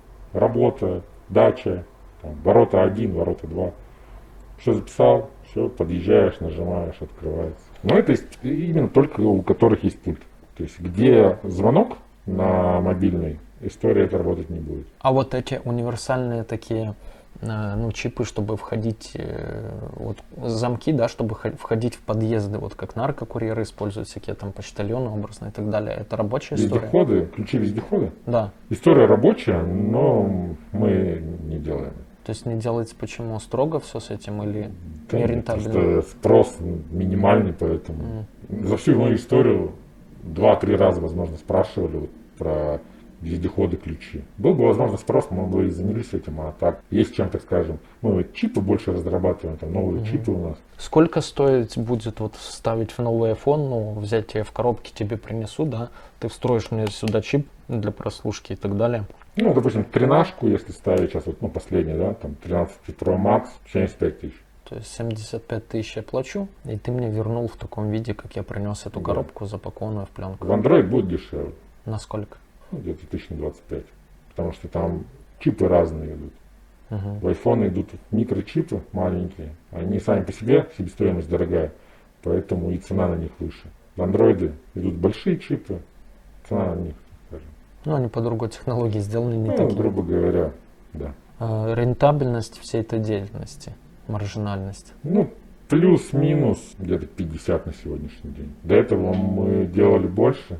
работа, дача, там, ворота один, ворота два. Все записал, все, подъезжаешь, нажимаешь, открывается. Но это есть именно только у которых есть пульт. То есть где звонок на мобильный, история это работать не будет. А вот эти универсальные такие э, ну, чипы, чтобы входить, э, вот замки, да, чтобы хо- входить в подъезды, вот как наркокурьеры используют всякие там почтальоны образно и так далее. Это рабочая история? Вездеходы, ключи вездехода. Да. История рабочая, но мы не делаем. То есть не делается почему? Строго все с этим или Да не нет, рентабельно? просто спрос минимальный, поэтому за всю мою историю два-три раза, возможно, спрашивали вот про вездеходы, ключи. Был бы, возможно, спрос, мы бы и занялись этим, а так есть чем, так скажем. Мы вот чипы больше разрабатываем, там новые Мгм. чипы у нас. Сколько стоит будет вот вставить в новый iPhone, ну, взять тебе в коробке, тебе принесу, да, ты встроишь мне сюда чип для прослушки и так далее. Ну, допустим, тринашку, если ставить сейчас, вот, ну, последний, да, там, тринадцать Pro Max, семьдесят пять тысяч. То есть семьдесят пять тысяч я плачу, и ты мне вернул в таком виде, как я принес эту Да. коробку, запакованную в пленку. В Android будет дешевле, Насколько? ну, где-то тысяч на двадцать пять, потому что там чипы разные идут. Мгм. В iPhone идут микрочипы маленькие, они сами по себе, себестоимость дорогая, поэтому и цена на них выше. В андроиды идут большие чипы, цена на них, скажем, Ну, они по другой технологии сделаны, не ну, такие. грубо говоря, да. А, рентабельность всей этой деятельности, маржинальность. Ну, плюс-минус где-то пятьдесят на сегодняшний день. До этого мы делали больше.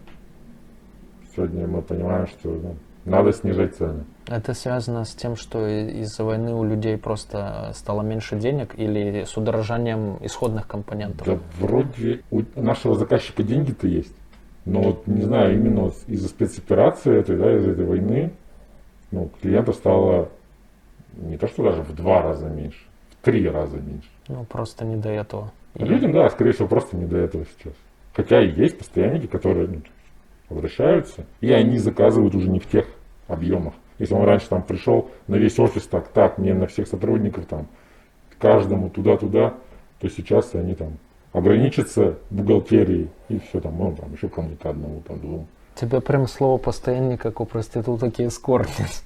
Сегодня мы понимаем, что ну, надо снижать цены. Это связано с тем, что и- из-за войны у людей просто стало меньше денег или с удорожанием исходных компонентов? Да вроде у нашего заказчика деньги-то есть. Но вот не знаю, именно вот из-за спецоперации этой, да, из-за этой войны, ну, клиентов стало не то что даже в два раза меньше, в три раза меньше. Ну, просто не до этого. И- Людям, да, скорее всего, просто не до этого сейчас. Хотя и есть постоянники, которые ну, возвращаются, и они заказывают уже не в тех объемах. Если он раньше там пришел на весь офис, так, так, мне на всех сотрудников там, каждому туда-туда, то сейчас они там ограничатся бухгалтерией и все там, ну, там еще кому-то одному, там, двум. Тебе прям слово постоянник, как у проституток и эскортниц.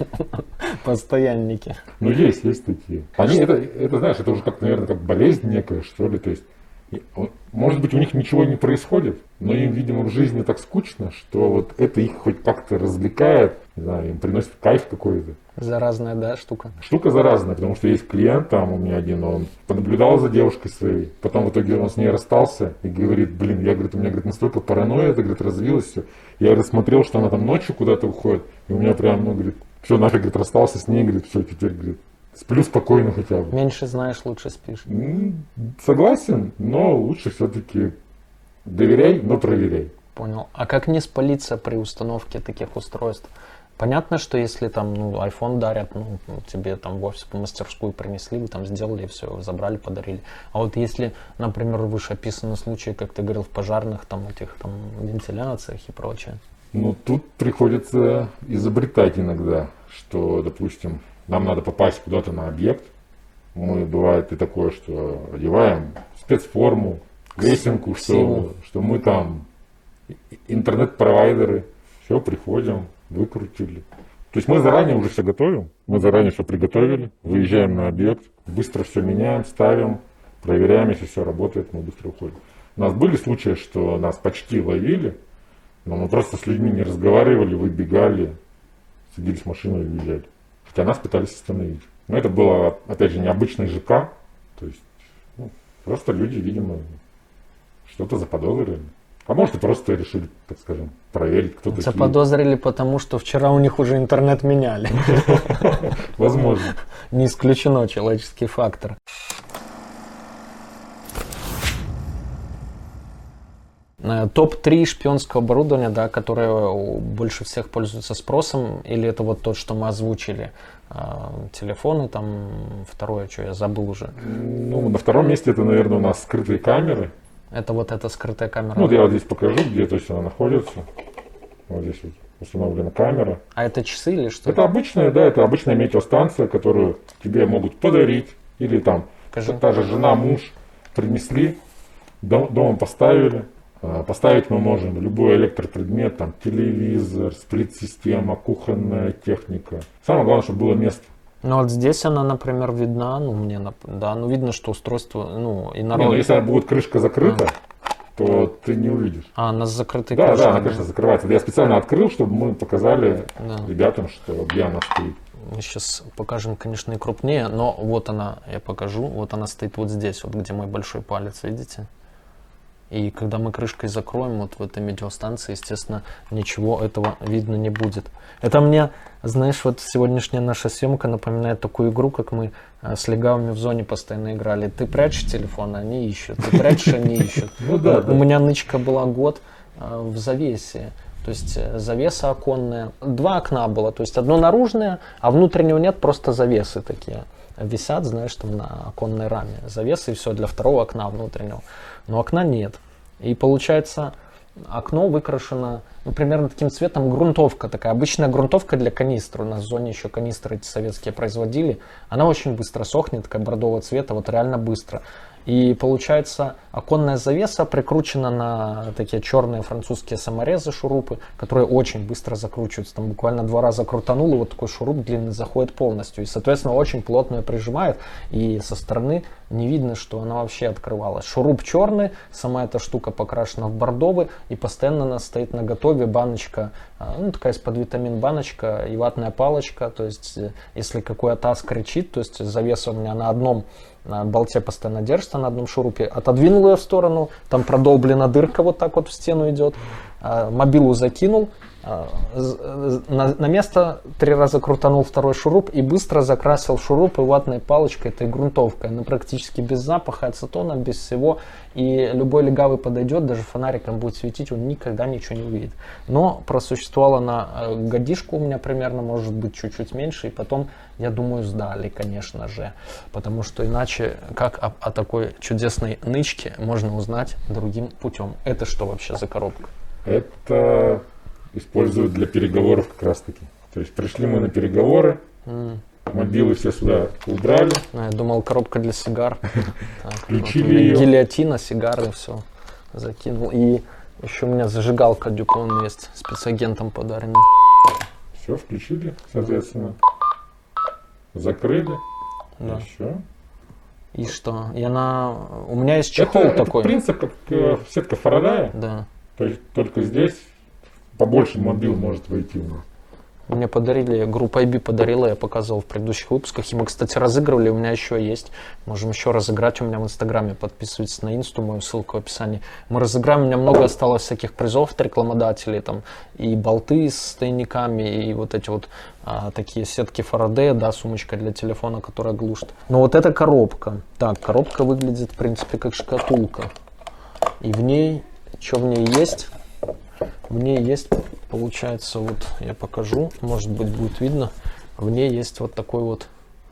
Постоянники. Ну, есть, есть такие. Они, это, это, знаешь, это уже как, наверное, как болезнь некая, что ли, то есть И, может быть, у них ничего не происходит, но им, видимо, в жизни так скучно, что вот это их хоть как-то развлекает, не знаю, им приносит кайф какой-то. Заразная, да, штука? Штука заразная, потому что есть клиент там у меня один, он понаблюдал за девушкой своей, потом в итоге он с ней расстался и говорит, блин, я, говорит, у меня, говорит, настолько паранойя, это, говорит, развилось все. Я, говорит, смотрел, что она там ночью куда-то уходит, и у меня прям, ну, говорит, все, нафиг, говорит, расстался с ней, говорит, все, теперь, говорит, сплю спокойно хотя бы. Меньше знаешь, лучше спишь. Согласен, но лучше все-таки доверяй, но проверяй. Понял. А как не спалиться при установке таких устройств? Понятно, что если там, ну, iPhone дарят, ну, тебе там в офис, в мастерскую принесли, вы там сделали, все, забрали, подарили. А вот если, например, вышеописанный случай, как ты говорил, в пожарных, там, этих, там, вентиляциях и прочее. Ну, тут приходится изобретать иногда, что, допустим, нам надо попасть куда-то на объект. Мы, бывает и такое, что одеваем спецформу, лесенку, что, что мы там интернет-провайдеры, все, приходим, выкрутили. То есть мы заранее уже все готовим, мы заранее все приготовили, выезжаем на объект, быстро все меняем, ставим, проверяем, если все работает, мы быстро уходим. У нас были случаи, что нас почти ловили, но мы просто с людьми не разговаривали, выбегали, садились в машину и уезжали. Хотя нас пытались остановить. Но это было, опять же, необычный ЖК, то есть ну, просто люди, видимо, что-то заподозрили. А может и просто решили, так скажем, проверить, кто такие. Заподозрили, потому что вчера у них уже интернет меняли. Возможно. Не исключено человеческий фактор. топ три шпионского оборудования, да, которое больше всех пользуется спросом, или это вот то, что мы озвучили? Телефоны, там, второе, что я забыл уже. Ну, на втором месте это, наверное, у нас скрытые камеры. Это вот эта скрытая камера. Ну, вот я вот здесь покажу, где точно она находится. Вот здесь вот установлена камера. А это часы или что? Это обычная, да, это обычная метеостанция, которую тебе могут подарить. Или там, Покажи. та же жена, муж принесли, дом, дома поставили. Поставить мы можем любой электропредмет, там телевизор, сплит-система, кухонная техника. Самое главное, чтобы было место. Ну вот здесь она, например, видна, ну мне, да, ну видно, что устройство, ну и народ. Не, ну если будет крышка закрыта, а. то ты не увидишь. А, она с закрытой да, крышкой. Да, она, конечно, закрывается. Я специально открыл, чтобы мы показали да. ребятам, что где она стоит. Мы сейчас покажем, конечно, и крупнее, но вот она, я покажу, вот она стоит вот здесь, вот где мой большой палец, видите? И когда мы крышкой закроем, вот в этой метеостанции, естественно, ничего этого видно не будет. Это мне, знаешь, вот сегодняшняя наша съемка напоминает такую игру, как мы с легавыми в зоне постоянно играли. Ты прячешь телефон, они ищут. Ты прячешь, они ищут. У меня нычка была год в завесе. То есть завеса оконная. Два окна было. То есть одно наружное, а внутреннего нет, просто завесы такие. Висят, знаешь, там на оконной раме. Завесы и все для второго окна внутреннего. Но окна нет. И получается, окно выкрашено, ну, примерно таким цветом, грунтовка такая. Обычная грунтовка для канистры. У нас в зоне еще канистры эти советские производили. Она очень быстро сохнет, такая бордового цвета, вот реально быстро. И получается, оконная завеса прикручена на такие черные французские саморезы, шурупы, которые очень быстро закручиваются. Там буквально два раза крутанул, и вот такой шуруп длинный заходит полностью. И, соответственно, очень плотно ее прижимает. И со стороны не видно, что она вообще открывалась. Шуруп черный, сама эта штука покрашена в бордовый, и постоянно она стоит на готове. Баночка, ну, такая из-под витамин баночка и ватная палочка. То есть, если какой атас кричит, то есть завеса у меня на одном на болте постоянно держится, на одном шурупе, отодвинул ее в сторону, там продолблена дырка вот так вот в стену идет, мобилу закинул, на, на место три раза крутанул второй шуруп и быстро закрасил шурупы ватной палочкой, этой грунтовкой. Она практически без запаха, ацетона, без всего. И любой легавый подойдет, даже фонариком будет светить, он никогда ничего не увидит. Но просуществовала на годишку у меня примерно, может быть, чуть-чуть меньше. И потом, я думаю, сдали, конечно же. Потому что иначе, как о, о такой чудесной нычке можно узнать другим путем. Это что вообще за коробка? Это используют для переговоров как раз таки. То есть пришли мы на переговоры, mm. мобилы все сюда убрали. А, я думал, коробка для сигар. Включили ее. Гильотина, сигары, все закинул. И еще у меня зажигалка Дюпон есть, спецагентом подарена. Все, включили, соответственно. Закрыли. Да. Еще. И что? И она... У меня есть чехол это, такой. Это принцип, как э, сетка Фарадая. Да. То есть только здесь побольше мобил может войти у нас. Мне подарили, группа ай би подарила, я показывал в предыдущих выпусках. И мы, кстати, разыгрывали, у меня еще есть. Можем еще разыграть у меня в Инстаграме. Подписывайтесь на Инсту, мою ссылку в описании. Мы разыграем, у меня много осталось всяких призов от рекламодателей. Там и болты с тайниками, и вот эти вот а, такие сетки Фарадея, да, сумочка для телефона, которая глушит. Но вот эта коробка. Так, коробка выглядит, в принципе, как шкатулка. И в ней, что в ней есть? В ней есть, получается, вот я покажу, может быть будет видно, в ней есть вот такой вот,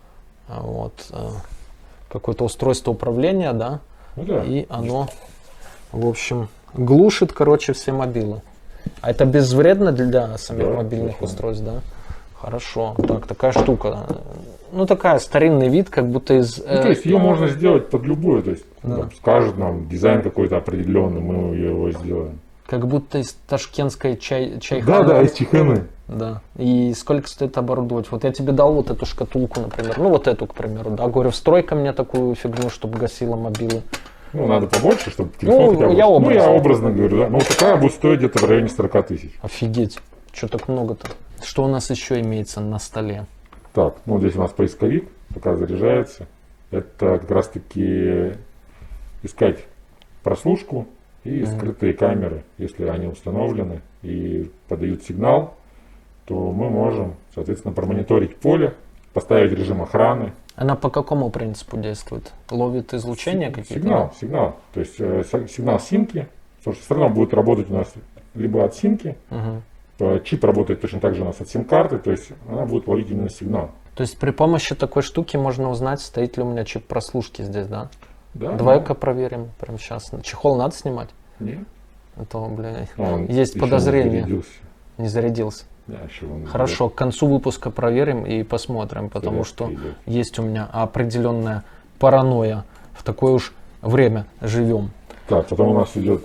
вот какое-то устройство управления, да, Ну да. и оно, в общем, глушит, короче, все мобилы. А это безвредно для самих Да, мобильных совершенно. устройств, да? Хорошо. Так, такая штука. Ну, такая старинный вид, как будто из... Ну, то есть ее можно сделать под любую, то есть Да. там, скажет нам дизайн какой-то определенный, мы его сделаем. Как будто из ташкентской чай, Да, чайханы. да, из чеханы. Да. И сколько стоит оборудовать? Вот я тебе дал вот эту шкатулку, например. Ну, вот эту, к примеру. Да, говорю, встрой ко мне такую фигню, чтобы гасила мобилы. Ну, надо побольше, чтобы телефон Ну, хотя бы... я Ну, образно. я образно говорю, да. Ну, такая будет стоить где-то в районе сорок тысяч. Офигеть. Что так много-то? Что у нас еще имеется на столе? Так, ну, здесь у нас поисковик, пока заряжается. Это как раз-таки искать прослушку и Мгм. скрытые камеры. Если они установлены и подают сигнал, то мы можем, соответственно, промониторить поле, поставить режим охраны. Она по какому принципу действует? Ловит излучение какие-то? Сигнал, сигнал. То есть э, с- сигнал симки. Потому что все равно будет работать у нас либо от симки, Мгм. э, чип работает точно так же у нас от сим-карты, то есть она будет ловить именно сигнал. То есть при помощи такой штуки можно узнать, стоит ли у меня чип прослушки здесь, да? Да, Давай-ка проверим прямо сейчас. Чехол надо снимать? ну, нет. А то, бля, Он есть еще не подозрение. зарядился. Не зарядился. Да, еще он Хорошо, к концу выпуска проверим и посмотрим, потому Зарядка что идет. есть у меня определенная паранойя. В такое уж время живем. Так, потом у нас идет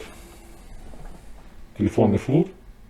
телефонный флут.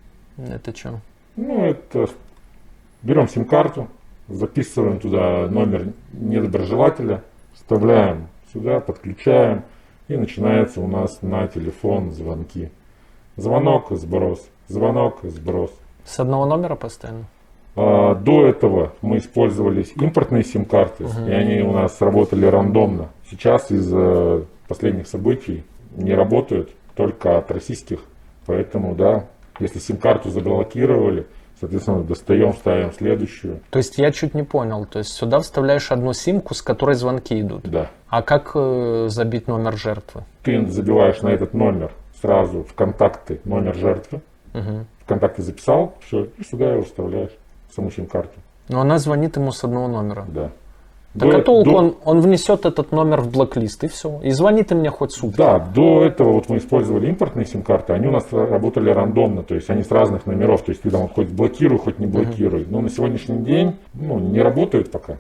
Это что? Ну, это берем сим-карту, записываем туда номер недоброжелателя, вставляем сюда, подключаем, и начинается у нас на телефон звонки. Звонок, сброс, звонок, сброс. С одного номера постоянно? А, До этого мы использовали импортные сим-карты, Мгм. и они у нас работали рандомно. Сейчас из-за последних событий не работают только от российских, поэтому да, если сим-карту заблокировали, соответственно, достаем, ставим следующую. То есть я чуть не понял. То есть сюда вставляешь одну симку, с которой звонки идут. Да. А как э, забить номер жертвы? Ты забиваешь на этот номер сразу в контакты номер жертвы, Мгм. в контакты записал, все, и сюда его вставляешь, в саму сим-карту. Но она звонит ему с одного номера. Да. Так До- а толку, до- он, он внесет этот номер в блоклист и все. И звонит ты мне хоть сутки. Да, до этого вот мы использовали импортные сим-карты, они у нас работали рандомно, то есть они с разных номеров, то есть ты там хоть блокируй, хоть не блокируй. Но на сегодняшний день ну, не работают пока.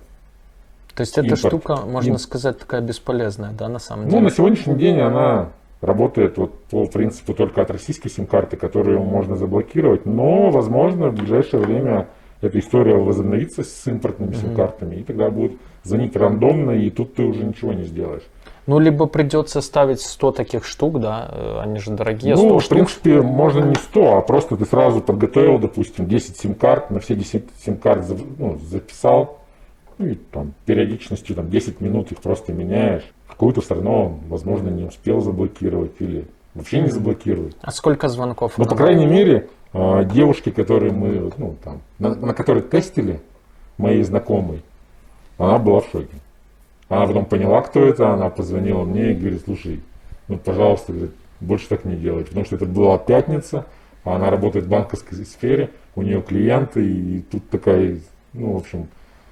То есть эта Импорт. штука, можно Им- сказать, такая бесполезная, да, на самом Ну, деле? на сегодняшний день она работает вот по принципу только от российской сим-карты, которую можно заблокировать, но, возможно, в ближайшее время эта история возобновится с импортными Мгм. сим-картами, и тогда будут звонить рандомно, и тут ты уже ничего не сделаешь. Ну, либо придется ставить сто таких штук, да, э, они же дорогие, сто Ну, в штук. принципе, можно не сто, а просто ты сразу подготовил, допустим, десять сим-карт, на все десять сим-карт за- ну, записал, ну, и там периодичностью там, десять минут их просто меняешь. Какую-то страну, возможно, не успел заблокировать или вообще не заблокирует. А сколько звонков? Но, по она- крайней мере, а, девушки, которые мы, ну, там, на, на которые тестили, мои знакомые, она была в шоке. Она потом поняла, кто это, она позвонила мне и говорит, слушай, ну, пожалуйста, говорит, больше так не делай. Потому что это была пятница, а она работает в банковской сфере, у нее клиенты, и тут такая, ну, в общем,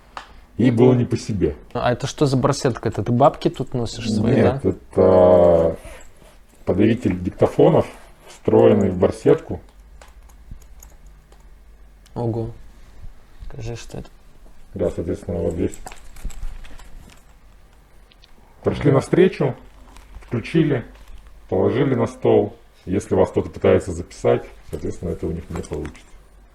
ей было не по себе. А это что за барсетка? Это ты бабки тут носишь свои, Нет, да? это подавитель диктофонов, встроенный в барсетку. Ого. Скажи, что это? Да, соответственно, вот здесь. Пришли навстречу, включили, положили на стол. Если вас кто-то пытается записать, соответственно, это у них не получится.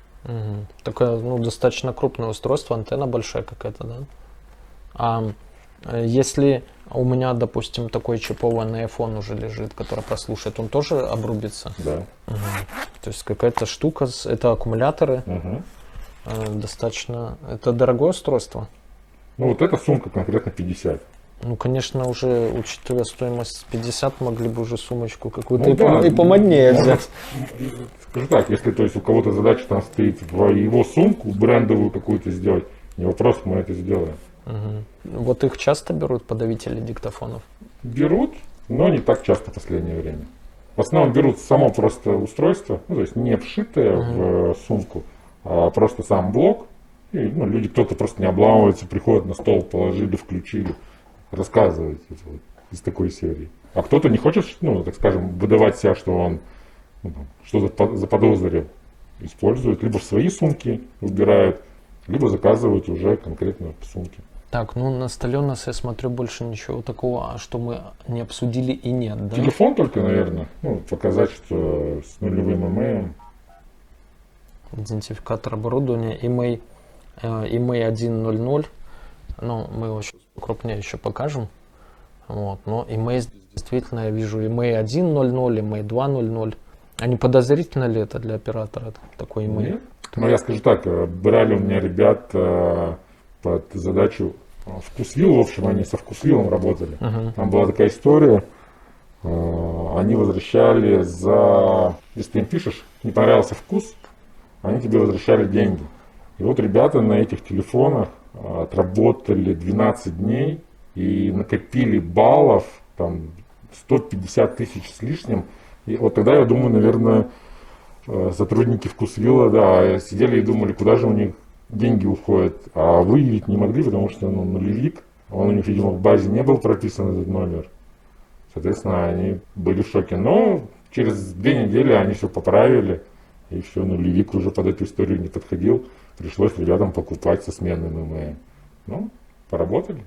Мгм. Такое, ну, достаточно крупное устройство, антенна большая какая-то, да? А Если у меня, допустим, такой чипованный iPhone уже лежит, который прослушает, он тоже обрубится? Да. Угу. То есть какая-то штука, с... это аккумуляторы, Угу. достаточно, это дорогое устройство? Ну вот эта сумка конкретно пятьдесят. Ну, конечно, уже учитывая стоимость пятьдесят, могли бы уже сумочку какую-то Ну, и, да. пом- и помоднее Ну, взять. Скажу так, если то есть у кого-то задача там стоит в его сумку брендовую какую-то сделать, не вопрос, мы это сделаем. Угу. Вот их часто берут подавители диктофонов? Берут, но не так часто в последнее время. В основном берут само просто устройство, ну, то есть не вшитое uh-huh. в сумку, а просто сам блок. И ну, люди, кто-то просто не обламывается, приходят на стол, положили, включили, рассказывают это вот, из такой серии. А кто-то не хочет, ну, так скажем, выдавать себя, что он ну, что-то заподозрил, использует, либо в свои сумки убирают, либо заказывают уже конкретно в сумки. Так, ну на столе у нас, я смотрю, больше ничего такого, что мы не обсудили и нет, да? Телефон только, наверное, ну, показать, что с нулевым имейлом. Идентификатор оборудования, имей, э, имей один ноль ноль, ну, мы его сейчас крупнее еще покажем, вот, но имей, действительно, я вижу имей один ноль ноль, имей два ноль ноль. А не подозрительно ли это для оператора, такой имей? Нет. Ну, я скажу так, брали у меня ребят под задачу Вкусвилл, в общем, они со Вкусвиллом работали. Uh-huh. Там была такая история, они возвращали за, если ты им пишешь, не понравился вкус, они тебе возвращали деньги. И вот ребята на этих телефонах отработали двенадцать дней и накопили баллов, там, сто пятьдесят тысяч с лишним. И вот тогда, я думаю, наверное, сотрудники Вкусвилла, да, сидели и думали, куда же у них деньги уходят, а выявить не могли, потому что ну, нулевик, он у них, видимо, в базе не был прописан этот номер. Соответственно, они были в шоке. Но через две недели они все поправили, и все, нулевик уже под эту историю не подходил. Пришлось ребятам покупать со сменным имеем. Ну, поработали.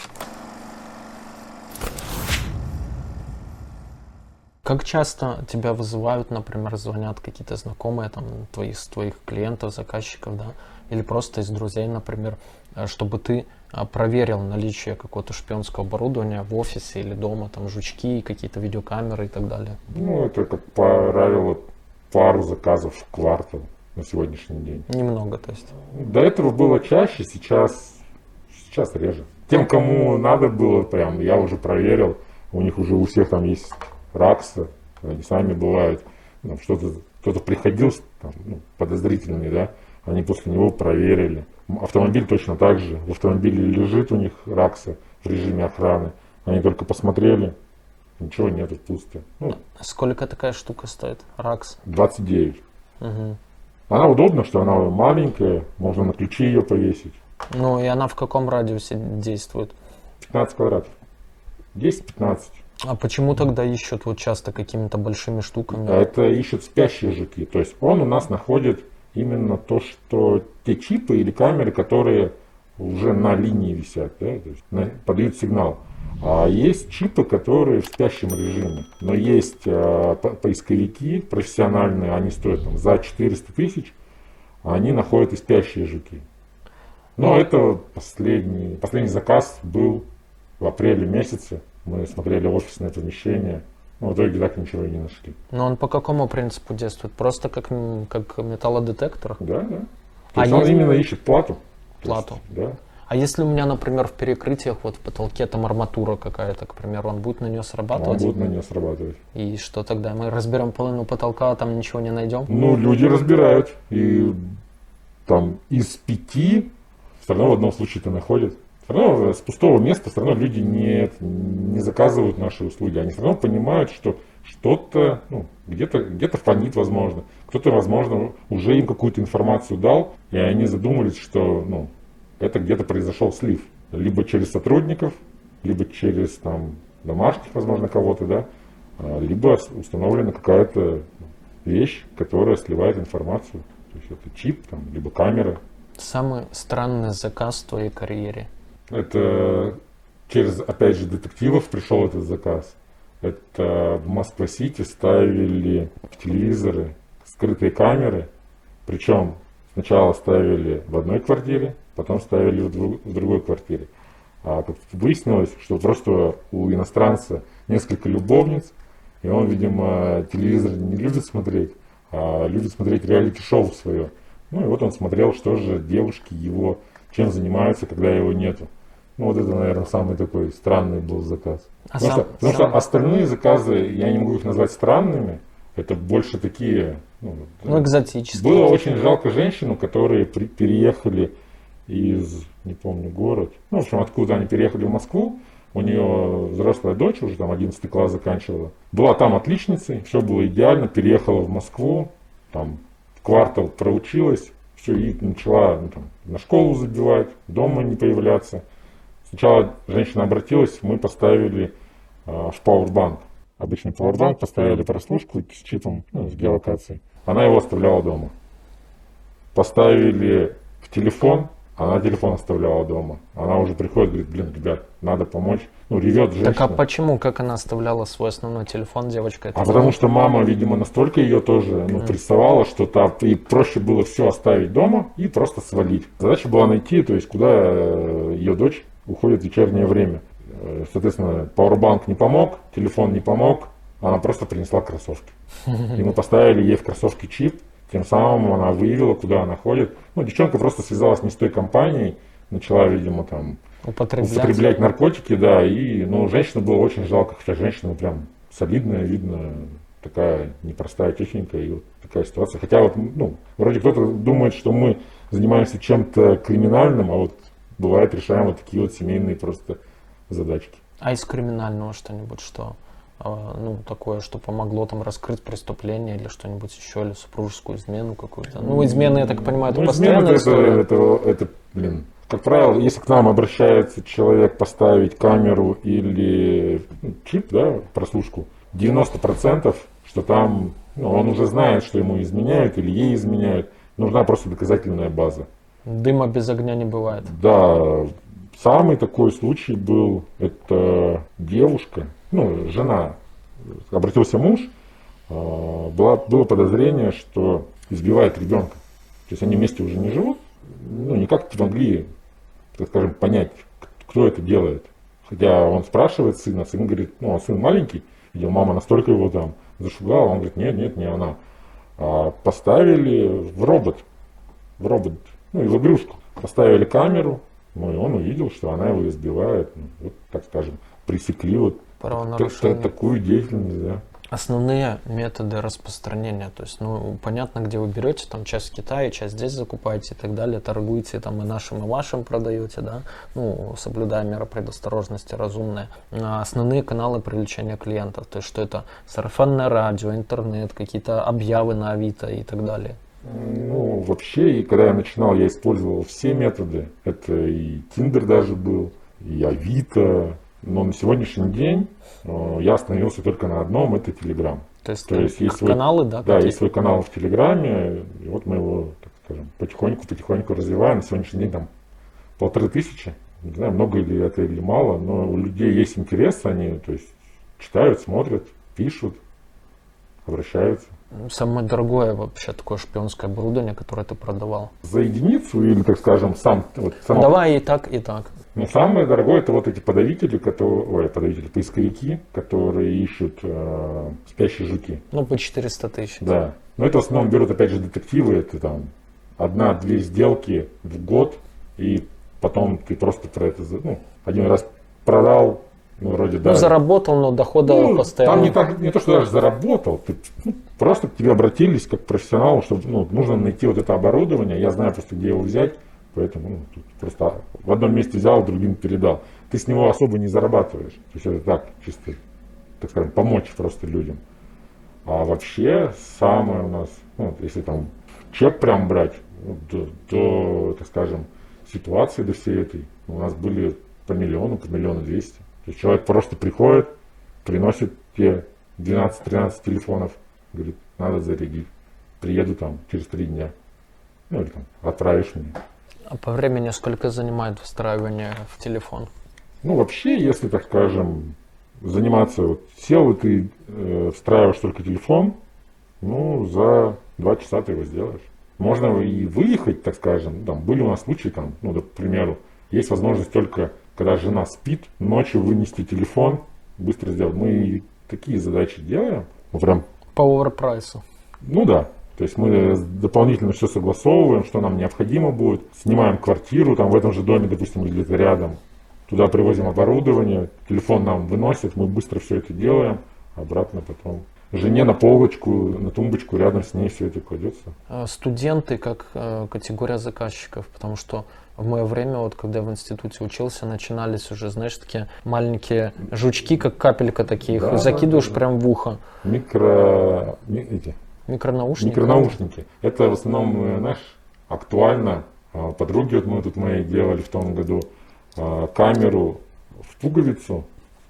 Как часто тебя вызывают, например, звонят какие-то знакомые там твоих, твоих клиентов, заказчиков, да, или просто из друзей, например, чтобы ты проверил наличие какого-то шпионского оборудования в офисе или дома, там жучки, какие-то видеокамеры и так далее? Ну, это, как правило, пару заказов в квартал на сегодняшний день. Немного, то есть? До этого было чаще, сейчас, сейчас реже. Тем, кому надо было, прям, я уже проверил, у них уже у всех там есть ракса, они сами бывают, ну, что-то, кто-то приходил там, ну, подозрительный, да, они после него проверили. Автомобиль точно так же, в автомобиле лежит у них ракса в режиме охраны, они только посмотрели, ничего нету, пусто. Ну, сколько такая штука стоит, ракс? двадцать девять. Угу. Она удобна, что она маленькая, можно на ключи ее повесить. Ну и она в каком радиусе действует? пятнадцать квадратов. десять-пятнадцать. А почему тогда ищут вот часто какими-то большими штуками? Это ищут спящие жуки. То есть он у нас находит именно то, что те чипы или камеры, которые уже на линии висят, да, то есть на, подают сигнал. А есть чипы, которые в спящем режиме. Но есть э, поисковики профессиональные, они стоят там, за четыреста тысяч, а они находят и спящие жуки. Но ну, это последний, последний заказ был в апреле месяце. Мы смотрели офисное помещение, но в итоге так ничего и не нашли. Но он по какому принципу действует? Просто как, как металлодетектор? Да, да. То а есть он если... именно ищет плату. Плату? Есть, да. А если у меня, например, в перекрытиях вот в потолке там арматура какая-то, к примеру, он будет на нее срабатывать? Он будет на нее срабатывать. И что тогда? Мы разберем половину потолка, а там ничего не найдем? Ну, люди разбирают. И там из пяти все равно в одном случае это находят. Все равно с пустого места все равно люди не, не заказывают наши услуги. Они все равно понимают, что что-то, ну, где-то, где-то фонит, возможно. Кто-то, возможно, уже им какую-то информацию дал, и они задумались, что, ну, это где-то произошел слив. Либо через сотрудников, либо через там, домашних, возможно, кого-то, да, либо установлена какая-то вещь, которая сливает информацию. То есть это чип, там, либо камера. Самый странный заказ в твоей карьере? Это через, опять же, детективов пришел этот заказ. Это в Москва-Сити ставили в телевизоры скрытые камеры. Причем сначала ставили в одной квартире, потом ставили в, друг, в другой квартире. А как выяснилось, что просто у иностранца несколько любовниц, и он, видимо, телевизор не любит смотреть, а любит смотреть реалити-шоу свое. Ну и вот он смотрел, что же девушки его, чем занимаются, когда его нету. Ну вот это, наверное, самый такой странный был заказ. А потому, сам, что, потому сам... что остальные заказы, я не могу их назвать странными, это больше такие... Ну, ну экзотические. Было очень жалко женщину, которые при, переехали из, не помню, город. Ну, в общем, откуда они переехали в Москву. У нее взрослая дочь, уже там одиннадцатый класс заканчивала. Была там отличницей, все было идеально, переехала в Москву, там квартал проучилась, все, и начала ну, там, на школу забивать, дома не появляться. Сначала женщина обратилась, мы поставили э, в пауэрбанк. Обычный пауэрбанк, поставили прослушку с чипом, ну, с геолокацией. Она его оставляла дома. Поставили в телефон, она телефон оставляла дома. Она уже приходит, говорит, блин, ребят, надо помочь. Ну, ревет женщина. Так а почему, как она оставляла свой основной телефон, девочка? А потому что мама, видимо, настолько ее тоже ну, прессовала, что там и проще было все оставить дома и просто свалить. Задача была найти, то есть куда ее дочь уходит в вечернее время. Соответственно, пауэрбанк не помог, телефон не помог, она просто принесла кроссовки. И мы поставили ей в кроссовки чип, тем самым она выявила, куда она ходит. Ну, девчонка просто связалась не с той компанией, начала, видимо, там употреблять, употреблять наркотики, да, и, ну, женщина было очень жалко, хотя женщина прям солидная, видно, такая непростая техника, и вот такая ситуация. Хотя вот, ну, вроде кто-то думает, что мы занимаемся чем-то криминальным, а вот бывает решаем вот такие вот семейные просто задачки. А из криминального что-нибудь, что, ну, такое, что помогло там раскрыть преступление или что-нибудь еще, или супружескую измену какую-то? Ну, измены, я так понимаю, это ну, постоянная история. Это, это, это, блин, как правило, если к нам обращается человек поставить камеру или ну, чип, да, прослушку, девяносто процентов, что там, ну, он уже знает, что ему изменяют или ей изменяют, нужна просто доказательная база. Дыма без огня не бывает. Да. Самый такой случай был, это девушка, ну, жена, обратился муж, было, было подозрение, что избивает ребенка. То есть они вместе уже не живут, ну, никак не могли, так скажем, понять, кто это делает. Хотя он спрашивает сына, сын говорит, ну, а сын маленький, видимо, мама настолько его там зашугала, он говорит, нет, нет, не она. А поставили в робот, в робот, ну, и в игрушку, поставили камеру. Ну и он увидел, что она его избивает, ну, вот, так скажем, пресекли вот т- такую деятельность, да. Основные методы распространения, то есть, ну, понятно, где вы берете, там, часть в Китае, часть здесь закупаете и так далее, торгуете там и нашим, и вашим продаете, да, ну, соблюдая меры предосторожности разумные. А основные каналы привлечения клиентов, то есть, что это сарафанное радио, интернет, какие-то объявы на Авито и так далее. Ну, вообще, и когда я начинал, я использовал все методы. Это и Tinder даже был, и Авито. Но на сегодняшний день э, я остановился только на одном, это Telegram. То есть, То есть есть свой, каналы, да? Да, есть свой канал в Телеграме, и вот мы его, так скажем, потихоньку-потихоньку развиваем. На сегодняшний день там полторы тысячи. Не знаю, много ли это или мало, но у людей есть интерес, они, то есть, читают, смотрят, пишут, обращаются. Самое дорогое вообще такое шпионское оборудование, которое ты продавал? За единицу или, так скажем, сам... Вот, сама... Давай и так, и так. Ну, самое дорогое это вот эти подавители, которые, ой, подавители, поисковики, которые ищут э, спящие жуки. Ну, по четыреста тысяч. Да. Но это в основном берут, опять же, детективы, это там одна-две сделки в год, и потом ты просто про это, ну, один раз продал, ну, вроде, да. Ну, заработал, но дохода ну, постоянно. Там не, так, не то, что даже заработал, ты, ну, просто к тебе обратились как к профессионалу, что ну, нужно найти вот это оборудование, я знаю просто, где его взять, поэтому ну, тут просто в одном месте взял, другим передал. Ты с него особо не зарабатываешь, то есть это так, чисто, так скажем, помочь просто людям. А вообще, самое у нас, ну, если там чек прям брать, ну, до, до, так скажем, ситуации до всей этой, у нас были по миллиону, по миллиону двести. То есть человек просто приходит, приносит тебе двенадцать-тринадцать телефонов, говорит, надо зарядить. Приеду там через три дня. Ну или там отправишь мне. А по времени сколько занимает встраивание в телефон? Ну вообще, если, так скажем, заниматься, вот сел и ты э, встраиваешь только телефон, ну за два часа ты его сделаешь. Можно и выехать, так скажем. Там были у нас случаи, там, ну, к примеру, есть возможность только когда жена спит, ночью вынести телефон, быстро сделать. Мы такие задачи делаем. Мы прям... По оверпрайсу. Ну да. То есть мы дополнительно все согласовываем, что нам необходимо будет. Снимаем квартиру там в этом же доме, допустим, или где-то рядом. Туда привозим оборудование, телефон нам выносят, мы быстро все это делаем, обратно потом. Жене на полочку, на тумбочку, рядом с ней все это кладется. Студенты как категория заказчиков, потому что в мое время, вот когда в институте учился, начинались уже, знаешь, такие маленькие жучки, как капелька такие, да, их закидываешь да, да. прям в ухо. Микро... Эти. Микронаушники. Микронаушники. Это в основном, знаешь, актуально. Подруги вот мы тут мои делали в том году камеру в пуговицу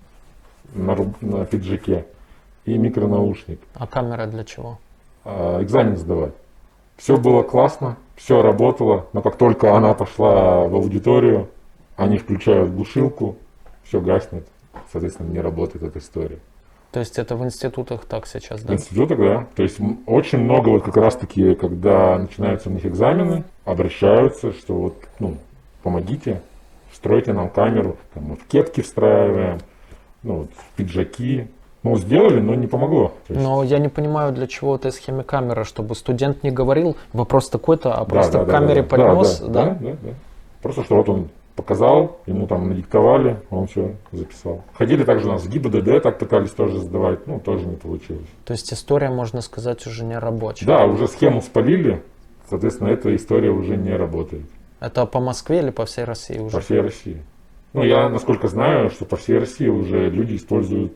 на, на пиджаке и микронаушник. А камера для чего? Экзамен сдавать. Все было классно, все работало, но как только она пошла в аудиторию, они включают глушилку, все гаснет, соответственно, не работает эта история. То есть это в институтах так сейчас, да? В институтах, да. То есть очень много вот как раз таки, когда начинаются у них экзамены, обращаются, что вот, ну, помогите, стройте нам камеру, там, мы в кепки встраиваем, ну, вот, в пиджаки. Ну, сделали, но не помогло. Есть... Но я не понимаю, для чего этой схеме камера, чтобы студент не говорил вопрос такой-то, а просто да, да, к камере да, да, поднес, да, да? Да, да, да. Просто что вот он показал, ему там надиктовали, он все записал. Ходили также у нас в ГИБДД, так пытались тоже сдавать, ну, тоже не получилось. То есть история, можно сказать, уже не рабочая? Да, уже схему спалили, соответственно, эта история уже не работает. Это по Москве или по всей России уже? По всей России. Ну, я, насколько знаю, что по всей России уже люди используют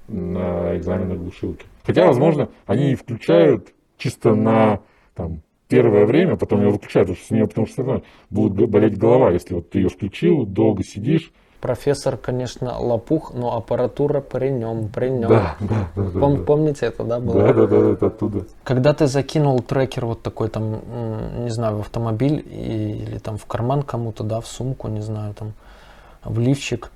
на экзаменах глушилки. Хотя, возможно, они и включают чисто на там, первое время, потом ее выключают, потому что с нее, потому что будет болеть голова, если вот ты ее включил, долго сидишь. Профессор, конечно, лопух, но аппаратура при нем, при нем. Да, да, да, Пом- да. Помните это, да, было? Да, да, да, это оттуда. Когда ты закинул трекер вот такой там, не знаю, в автомобиль и, или там в карман кому-то, да, в сумку, не знаю, там, в лифчик,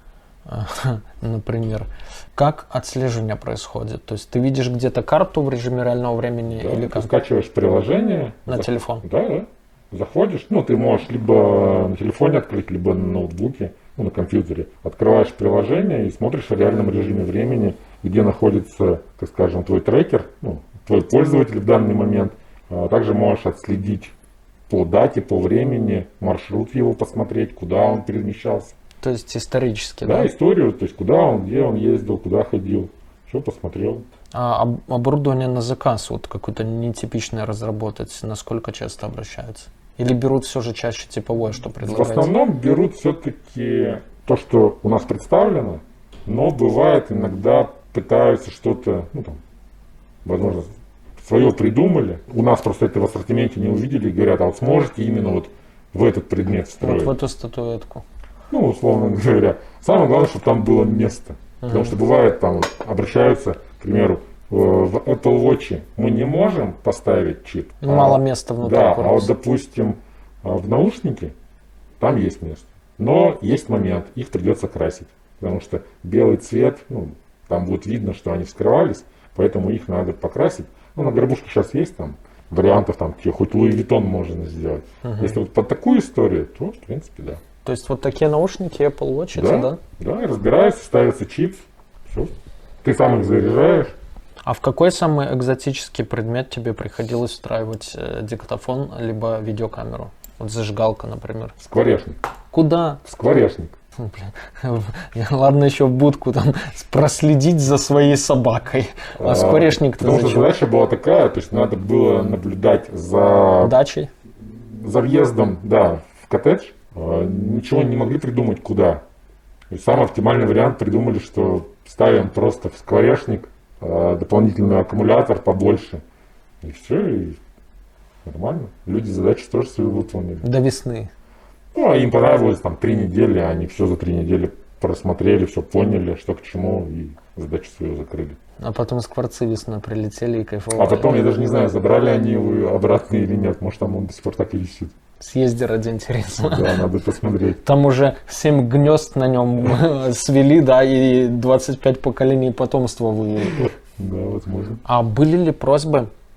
например, как отслеживание происходит? То есть ты видишь где-то карту в режиме реального времени Да, или ты как? скачиваешь приложение. На за... телефон? Да, да. Заходишь, ну ты можешь либо на телефоне открыть, либо на ноутбуке, ну, на компьютере. Открываешь приложение и смотришь в реальном режиме времени, где находится, так скажем, твой трекер, ну, твой пользователь в данный момент. А также можешь отследить по дате, по времени, маршрут его посмотреть, куда он перемещался. То есть исторически, да? Да, историю, то есть куда он, где он ездил, куда ходил, все посмотрел. А об- оборудование на заказ, вот какое-то нетипичное разработать, насколько часто обращаются? Или берут все же чаще типовое, что предлагается? В основном берут все-таки то, что у нас представлено, но бывает иногда пытаются что-то, ну там, возможно, свое придумали. У нас просто это в ассортименте не увидели и говорят, а вот сможете именно вот в этот предмет встроить? Вот в эту статуэтку. Ну, условно говоря. Самое главное, чтобы там было место. Uh-huh. Потому что бывает, там вот, обращаются, к примеру, в Apple Watch мы не можем поставить чип. Мало а, места внутри Да, корпуса. а вот, допустим, в наушнике там есть место. Но есть момент, их придется красить. Потому что белый цвет, ну, там будет видно, что они вскрывались, поэтому их надо покрасить. Ну, на горбушке сейчас есть там вариантов, там, где хоть Луи Виттон можно сделать. Uh-huh. Если вот под такую историю, то, в принципе, да. То есть вот такие наушники Apple Watch, да, да? Да, разбираются, ставится чип, все. Ты сам их заряжаешь. А в какой самый экзотический предмет тебе приходилось встраивать э, диктофон либо видеокамеру? Вот зажигалка, например. Скворечник. Куда? Скворечник. Блин. Ладно, еще в будку там проследить за своей собакой. А, а скворечник-то потому зачем? Что задача была такая, то есть надо было наблюдать за... Дачей? За въездом, да, в коттедж. Ничего не могли придумать, куда. И самый оптимальный вариант придумали, что ставим просто в скворечник дополнительный аккумулятор побольше. И все, и нормально. Люди задачи тоже свои выполнили. До весны. Ну, а им понравилось там три недели, они все за три недели просмотрели, все поняли, что к чему, и задачу свою закрыли. А потом скворцы весной прилетели и кайфовали. А потом, я даже не знаю, забрали они его обратно или нет. Может, там он до сих пор так и висит. Съезди ради интереса. Да, надо посмотреть. Там уже семь гнезд на нем свели, да, и двадцать пять поколений потомства вывели. Да, возможно. А были ли просьбы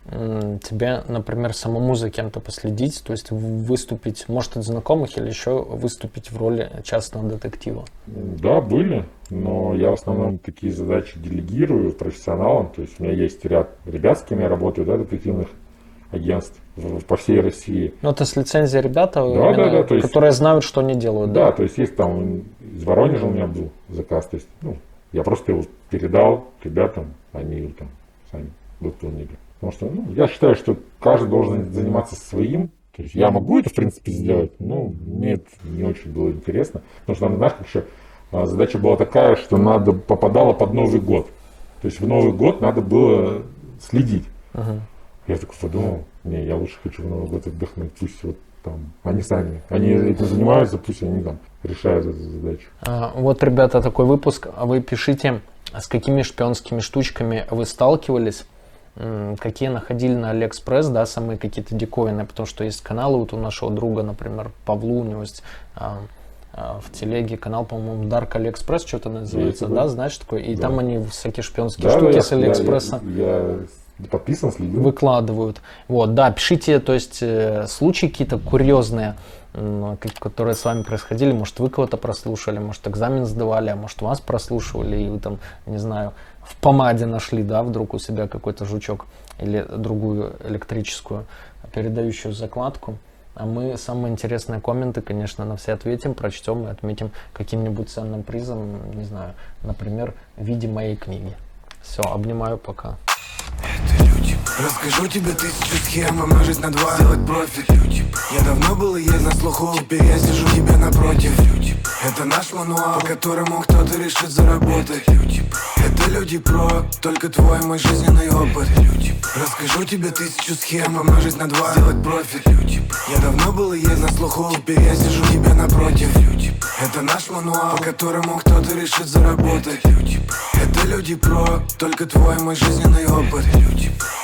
тебе, например, самому за кем-то последить, то есть выступить, может, от знакомых или еще выступить в роли частного детектива? Да, были, но я в основном такие задачи делегирую профессионалам, то есть у меня есть ряд ребят, с кем я работаю, да, детективных агентств по всей России. Ну, это с лицензией ребята, да, именно, да, да, то есть, которые знают, что они делают. Да, да, то есть есть там из Воронежа у меня был заказ, то есть, ну, я просто его передал ребятам, они его там сами выполнили. Потому что, ну, я считаю, что каждый должен заниматься своим. То есть я могу это, в принципе, сделать, но мне это не очень было интересно. Потому что, знаешь, как еще задача была такая, что надо попадало под Новый год. То есть в Новый год надо было следить. Uh-huh. Я такой подумал, не, я лучше хочу в Новый год отдохнуть. Пусть вот там, они сами, они этим занимаются, пусть они там решают эту задачу. А, вот, ребята, такой выпуск. Вы пишите, с какими шпионскими штучками вы сталкивались. Какие находили на Алиэкспресс, да, самые какие-то диковинные, потому что есть каналы вот у нашего друга, например, Павлу, у него есть а, а, в телеге канал, по-моему, Dark Алиэкспресс, что-то называется, есть, да, знаешь такое, и да. Там они всякие шпионские да, штуки да, с Алиэкспресса я, я, я подписан, следил. Выкладывают. Вот, да, пишите, то есть случаи какие-то курьезные, которые с вами происходили, может, вы кого-то прослушали, может, экзамен сдавали, а может, вас прослушивали, и вы там, не знаю, в помаде нашли, да, вдруг у себя какой-то жучок или другую электрическую передающую закладку. А мы самые интересные комменты, конечно, на все ответим, прочтем и отметим каким-нибудь ценным призом, не знаю, например, в виде моей книги. Все, обнимаю, пока. Это люди. Расскажу тебе тысячу схем, умножить на два, сделать профиль. Люди. Я давно был и есть на слуху, теперь я сижу тебе напротив. Люди. Это наш мануал, по которому кто-то решит заработать. Люди. Это люди про, только твой мой жизненный опыт. Люди. Расскажу тебе тысячу схем, умножить на два, сделать профиль. Люди. Я давно был и есть на слуху, теперь я сижу тебе напротив. Люди. Это наш мануал, по которому кто-то решит заработать. Люди. Это люди про, только твой мой жизненный опыт. Люди.